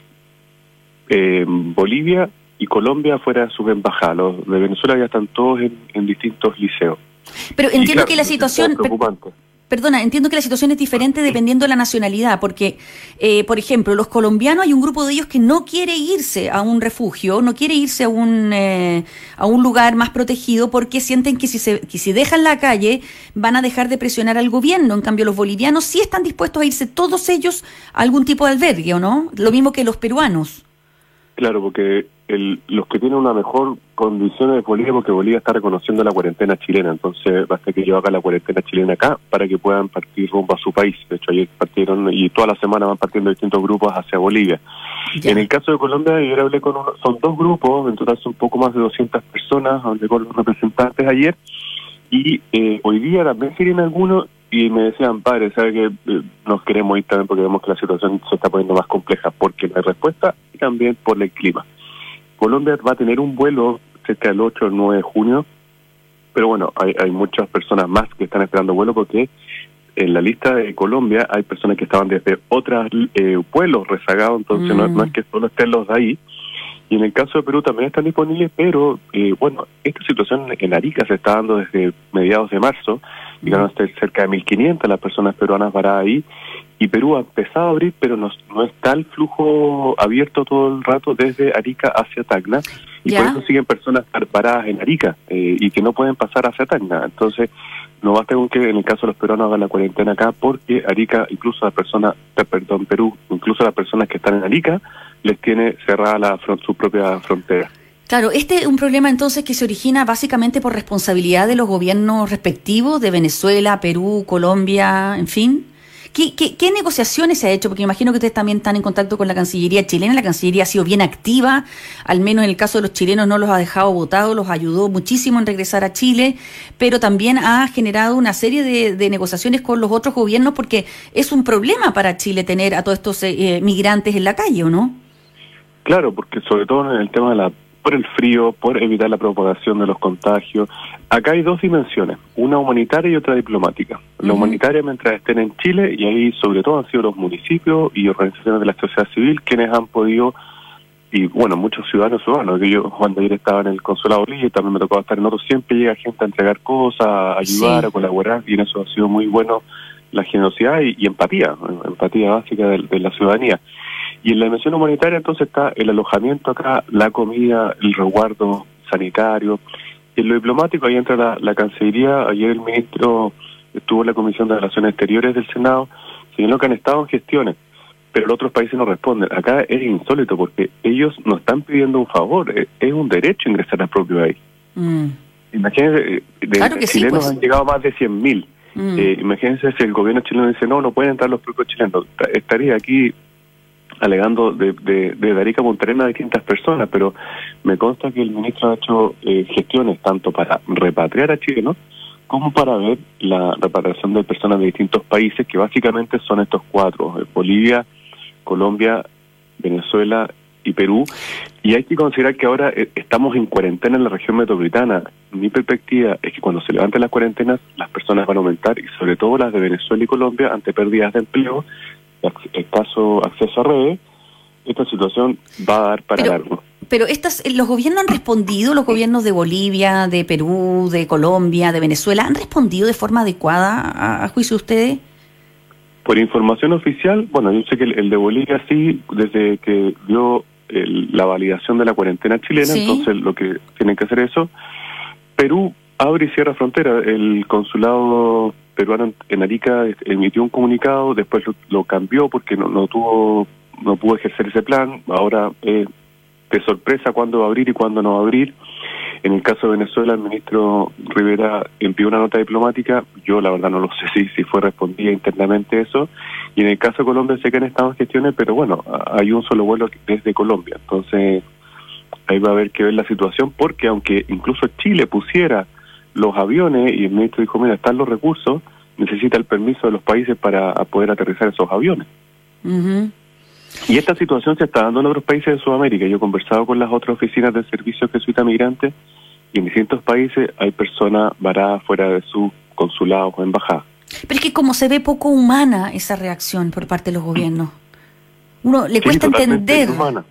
Bolivia y Colombia fuera de sus embajadas. Los de Venezuela ya están todos en distintos liceos. Pero entiendo, claro, que la situación... Entiendo que la situación es diferente dependiendo de la nacionalidad, porque, por ejemplo, los colombianos, hay un grupo de ellos que no quiere irse a un refugio, no quiere irse a un lugar más protegido, porque sienten que si dejan la calle van a dejar de presionar al gobierno. En cambio, los bolivianos sí están dispuestos a irse todos ellos a algún tipo de albergue, ¿o no? Lo mismo que los peruanos. Claro, porque los que tienen una mejor condición es Bolivia, porque Bolivia está reconociendo la cuarentena chilena, entonces basta que yo haga la cuarentena chilena acá para que puedan partir rumbo a su país. De hecho, ayer partieron y toda la semana van partiendo distintos grupos hacia Bolivia. Ya. En el caso de Colombia, yo hablé son 2 grupos, en total son un poco más de 200 personas, hablé con los representantes ayer, y hoy día también serían algunos, y me decían, padre, ¿sabe que nos queremos ir también porque vemos que la situación se está poniendo más compleja? Porque no hay respuesta y también por el clima. Colombia va a tener un vuelo cerca del 8 o 9 de junio, pero bueno, hay muchas personas más que están esperando vuelo porque en la lista de Colombia hay personas que estaban desde otros vuelos rezagados, entonces no es que solo estén los de ahí. Y en el caso de Perú también están disponibles, pero bueno, esta situación en Arica se está dando desde mediados de marzo, llegaron a ser cerca de 1.500 las personas peruanas varadas ahí, y Perú ha empezado a abrir, pero no está el flujo abierto todo el rato desde Arica hacia Tacna, y por eso siguen personas paradas en Arica, y que no pueden pasar hacia Tacna. Entonces, no basta con que en el caso de los peruanos hagan la cuarentena acá, porque Arica, incluso Perú, incluso las personas que están en Arica, les tiene cerrada su propia frontera. Claro, este es un problema entonces que se origina básicamente por responsabilidad de los gobiernos respectivos de Venezuela, Perú, Colombia, en fin, ¿Qué negociaciones se ha hecho? Porque me imagino que ustedes también están en contacto con la Cancillería chilena. La Cancillería ha sido bien activa, al menos en el caso de los chilenos no los ha dejado botados, los ayudó muchísimo en regresar a Chile, pero también ha generado una serie de negociaciones con los otros gobiernos, porque es un problema para Chile tener a todos estos migrantes en la calle, ¿o no? Claro, porque sobre todo en el tema de por el frío, por evitar la propagación de los contagios. Acá hay dos dimensiones, una humanitaria y otra diplomática. La humanitaria mientras estén en Chile, y ahí sobre todo han sido los municipios y organizaciones de la sociedad civil quienes han podido, y bueno, muchos ciudadanos, que yo cuando ayer estaba en el consulado Bolivia, también me tocó estar en otros, siempre llega gente a entregar cosas, a ayudar, a colaborar, y en eso ha sido muy bueno la generosidad y empatía básica de la ciudadanía. Y en la dimensión humanitaria entonces está el alojamiento acá, la comida, el resguardo sanitario. Y en lo diplomático ahí entra la Cancillería. Ayer el ministro estuvo en la Comisión de Relaciones Exteriores del Senado, señaló que han estado en gestiones, pero los otros países no responden. Acá es insólito porque ellos no están pidiendo un favor, es un derecho ingresar al propio país. Imagínense, claro que chilenos sí, pues. Han llegado más de 100.000. Imagínense si el gobierno chileno dice no pueden entrar los propios chilenos. Estaría aquí alegando de Arica a Punta Arenas de 500 personas, pero me consta que el ministro ha hecho gestiones tanto para repatriar a chilenos como para ver la repatriación de personas de distintos países, que básicamente son estos cuatro: Bolivia, Colombia, Venezuela y Perú. Y hay que considerar que ahora estamos en cuarentena en la región metropolitana. Mi perspectiva es que cuando se levanten las cuarentenas, las personas van a aumentar, y sobre todo las de Venezuela y Colombia, ante pérdidas de empleo, escaso acceso a redes. Esta situación va a dar para largo. Pero los gobiernos han respondido, los gobiernos de Bolivia, de Perú, de Colombia, de Venezuela, ¿han respondido de forma adecuada a juicio de ustedes? Por información oficial, bueno, yo sé que el de Bolivia sí, desde que dio la validación de la cuarentena chilena, entonces lo que tienen que hacer es eso. Perú abre y cierra frontera. El consulado peruano en Arica emitió un comunicado, después lo cambió porque no pudo ejercer ese plan. Ahora de sorpresa cuándo va a abrir y cuándo no va a abrir. En el caso de Venezuela, el ministro Rivera envió una nota diplomática. Yo la verdad no lo sé si fue respondida internamente eso. Y en el caso de Colombia sé que han estado en gestiones, pero bueno, hay un solo vuelo desde Colombia. Entonces ahí va a haber que ver la situación, porque aunque incluso Chile pusiera los aviones y el ministro dijo, mira, están los recursos, necesita el permiso de los países para poder aterrizar esos aviones. Y esta situación se está dando en otros países de Sudamérica. Yo he conversado con las otras oficinas del Servicio Jesuita Migrante, y en distintos países hay personas varadas fuera de sus consulados o embajadas. Pero es que como se ve poco humana esa reacción por parte de los gobiernos. Uno le cuesta entender. Inhumana.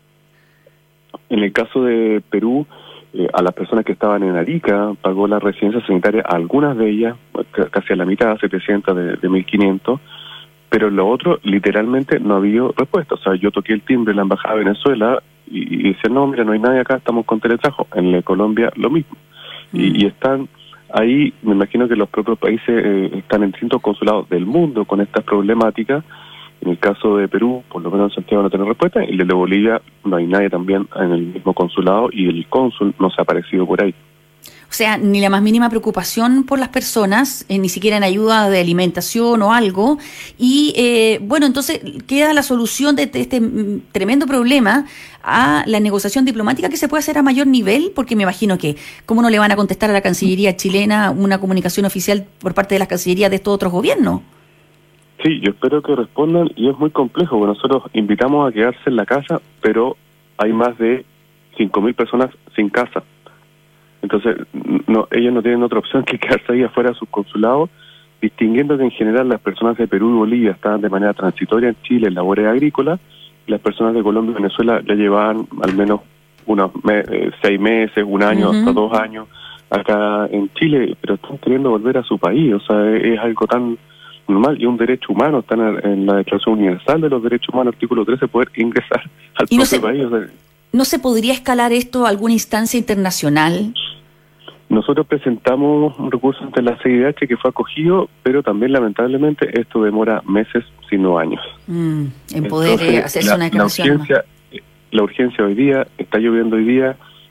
En el caso de Perú, a las personas que estaban en Arica, pagó la residencia sanitaria, a algunas de ellas, casi a la mitad, 700 de 1.500, pero lo otro, literalmente, no había respuesta. O sea, yo toqué el timbre en la Embajada de Venezuela y dice, no, mira, no hay nadie acá, estamos con teletrabajo. En Colombia, lo mismo. Y están ahí, me imagino que los propios países están en distintos consulados del mundo con estas problemáticas. En el caso de Perú, por lo menos en Santiago no tiene respuesta, y el de Bolivia no hay nadie también en el mismo consulado, y el cónsul no se ha aparecido por ahí. O sea, ni la más mínima preocupación por las personas, ni siquiera en ayuda de alimentación o algo. Y bueno, entonces queda la solución de este tremendo problema a la negociación diplomática que se puede hacer a mayor nivel, porque me imagino que ¿cómo no le van a contestar a la Cancillería chilena una comunicación oficial por parte de las Cancillerías de estos otros gobiernos? Sí, yo espero que respondan, y es muy complejo, porque nosotros invitamos a quedarse en la casa, pero hay más de 5.000 personas sin casa. Entonces, ellos no tienen otra opción que quedarse ahí afuera de sus consulados, distinguiendo que en general las personas de Perú y Bolivia estaban de manera transitoria en Chile en labores agrícolas, y las personas de Colombia y Venezuela ya llevaban al menos unos 6 meses, un año, hasta 2 años acá en Chile, pero están queriendo volver a su país. O sea, es algo tan normal y un derecho humano. Están en la Declaración Universal de los Derechos Humanos, artículo 13, poder ingresar al propio país. O sea, ¿no se podría escalar esto a alguna instancia internacional? Nosotros presentamos un recurso ante la CIDH que fue acogido, pero también lamentablemente esto demora meses, si no años. En poder hacerse una declaración. La urgencia hoy día, está lloviendo hoy día,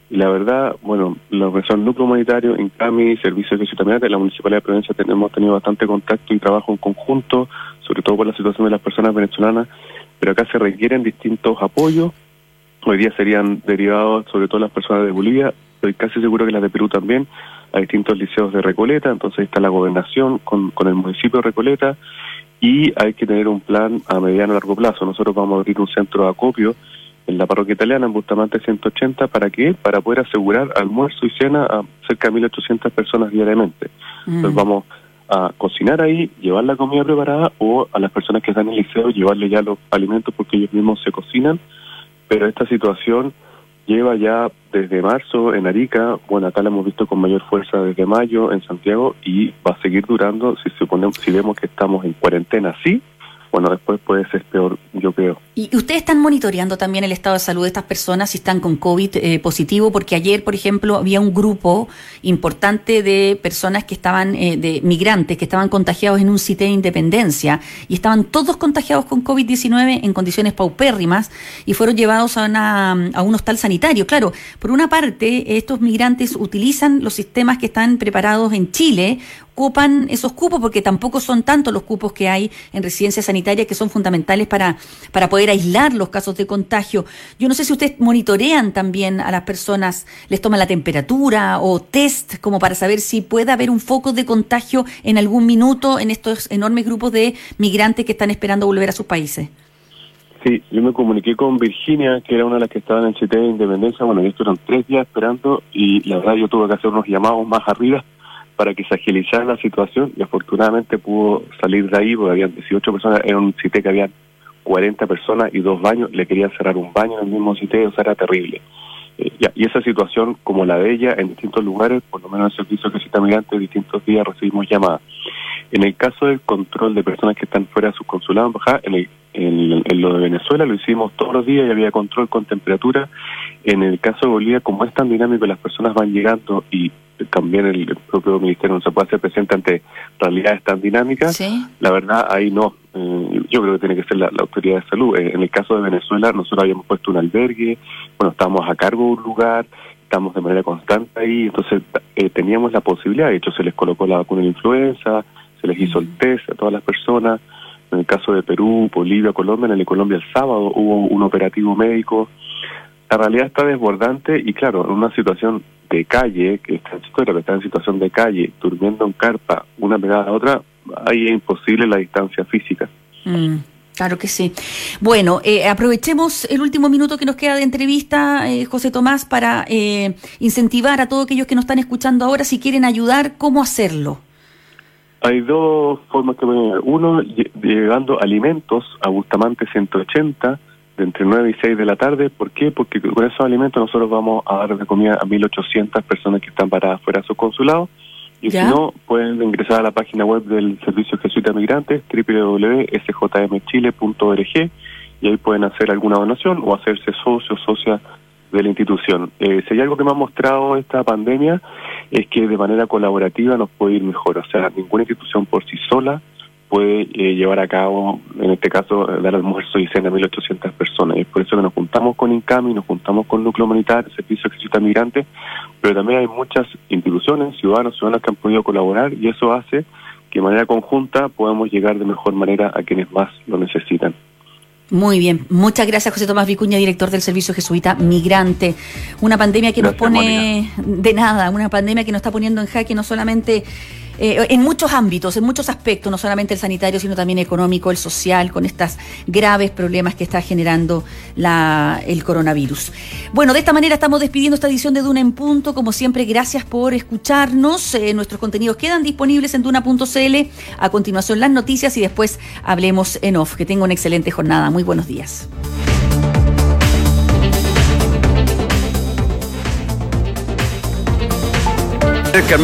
Y la verdad, bueno, lo que son núcleo humanitario, INCAMI, servicios de ciudadanía de la Municipalidad de Providencia, hemos tenido bastante contacto y trabajo en conjunto, sobre todo por la situación de las personas venezolanas, pero acá se requieren distintos apoyos. Hoy día serían derivados sobre todo las personas de Bolivia, estoy casi seguro que las de Perú también, a distintos liceos de Recoleta. Entonces está la gobernación con el municipio de Recoleta, y hay que tener un plan a mediano y largo plazo. Nosotros vamos a abrir un centro de acopio en la parroquia italiana, en Bustamante 180, ¿para qué? Para poder asegurar almuerzo y cena a cerca de 1.800 personas diariamente. Entonces vamos a cocinar ahí, llevar la comida preparada, o a las personas que están en el liceo llevarle ya los alimentos porque ellos mismos se cocinan. Pero esta situación lleva ya desde marzo en Arica, bueno, acá la hemos visto con mayor fuerza desde mayo en Santiago, y va a seguir durando si vemos que estamos en cuarentena, sí. Bueno, después puede ser peor, yo creo. ¿Y ustedes están monitoreando también el estado de salud de estas personas si están con COVID positivo? Porque ayer, por ejemplo, había un grupo importante de personas que estaban, de migrantes, que estaban contagiados en un CITE de Independencia, y estaban todos contagiados con COVID-19 en condiciones paupérrimas, y fueron llevados a un hostal sanitario. Claro, por una parte, estos migrantes utilizan los sistemas que están preparados en Chile, ocupan esos cupos, porque tampoco son tantos los cupos que hay en residencias sanitarias, que son fundamentales para poder aislar los casos de contagio. Yo no sé si ustedes monitorean también a las personas, les toman la temperatura o test como para saber si puede haber un foco de contagio en algún minuto en estos enormes grupos de migrantes que están esperando volver a sus países. Sí, yo me comuniqué con Virginia, que era una de las que estaba en el CITE de Independencia. Bueno, ellos estuvieron 3 días esperando, y la verdad yo tuve que hacer unos llamados más arriba para que se agilizara la situación, y afortunadamente pudo salir de ahí, porque habían 18 personas, era un CITE que habían 40 personas y 2 baños, le querían cerrar un baño en el mismo CITE, o sea, era terrible. Y esa situación, como la de ella, en distintos lugares, por lo menos en el servicio que cita migrantes, distintos días recibimos llamadas. En el caso del control de personas que están fuera de sus consulados, en lo de Venezuela lo hicimos todos los días y había control con temperatura. En el caso de Bolivia, como es tan dinámico, las personas van llegando y también el propio ministerio no se puede hacer presente ante realidades tan dinámicas. ¿Sí? La verdad, ahí no. Yo creo que tiene que ser la autoridad de salud. En el caso de Venezuela, nosotros habíamos puesto un albergue, bueno, estábamos a cargo de un lugar, estamos de manera constante ahí, entonces teníamos la posibilidad. De hecho, se les colocó la vacuna de influenza, se les hizo el test a todas las personas. En el caso de Perú, Bolivia, Colombia, en el Colombia el sábado hubo un operativo médico. La realidad está desbordante, y claro, en una situación de calle, que está en situación de calle, durmiendo en carpa, una pegada a la otra, ahí es imposible la distancia física. Claro que sí. Bueno, aprovechemos el último minuto que nos queda de entrevista, José Tomás, para incentivar a todos aquellos que nos están escuchando ahora, si quieren ayudar, ¿cómo hacerlo? Hay 2 formas que pueden ayudar. Uno, llegando alimentos a Bustamante 180, de entre 9 y 6 de la tarde. ¿Por qué? Porque con esos alimentos nosotros vamos a dar de comida a 1.800 personas que están paradas fuera de sus consulados. Y ¿ya? Si no, pueden ingresar a la página web del Servicio Jesuita Migrantes, www.sjmchile.org, y ahí pueden hacer alguna donación o hacerse socio o socia de la institución. Si hay algo que me ha mostrado esta pandemia, es que de manera colaborativa nos puede ir mejor. O sea, ninguna institución por sí sola puede llevar a cabo, en este caso, dar almuerzo y cena a 1.800 personas. Y es por eso que nos juntamos con INCAMI, nos juntamos con Núcleo Humanitario, Servicio que Necesita Migrantes, pero también hay muchas instituciones, ciudadanas que han podido colaborar, y eso hace que de manera conjunta podamos llegar de mejor manera a quienes más lo necesitan. Muy bien, muchas gracias, José Tomás Vicuña, director del Servicio Jesuita Migrante. Una pandemia que gracias, nos pone Mónica. De nada, una pandemia que nos está poniendo en jaque no solamente en muchos ámbitos, en muchos aspectos, no solamente el sanitario, sino también económico, el social, con estos graves problemas que está generando el coronavirus. Bueno, de esta manera estamos despidiendo esta edición de Duna en Punto. Como siempre, gracias por escucharnos. Nuestros contenidos quedan disponibles en duna.cl. A continuación, las noticias, y después hablemos en off. Que tenga una excelente jornada. Muy buenos días.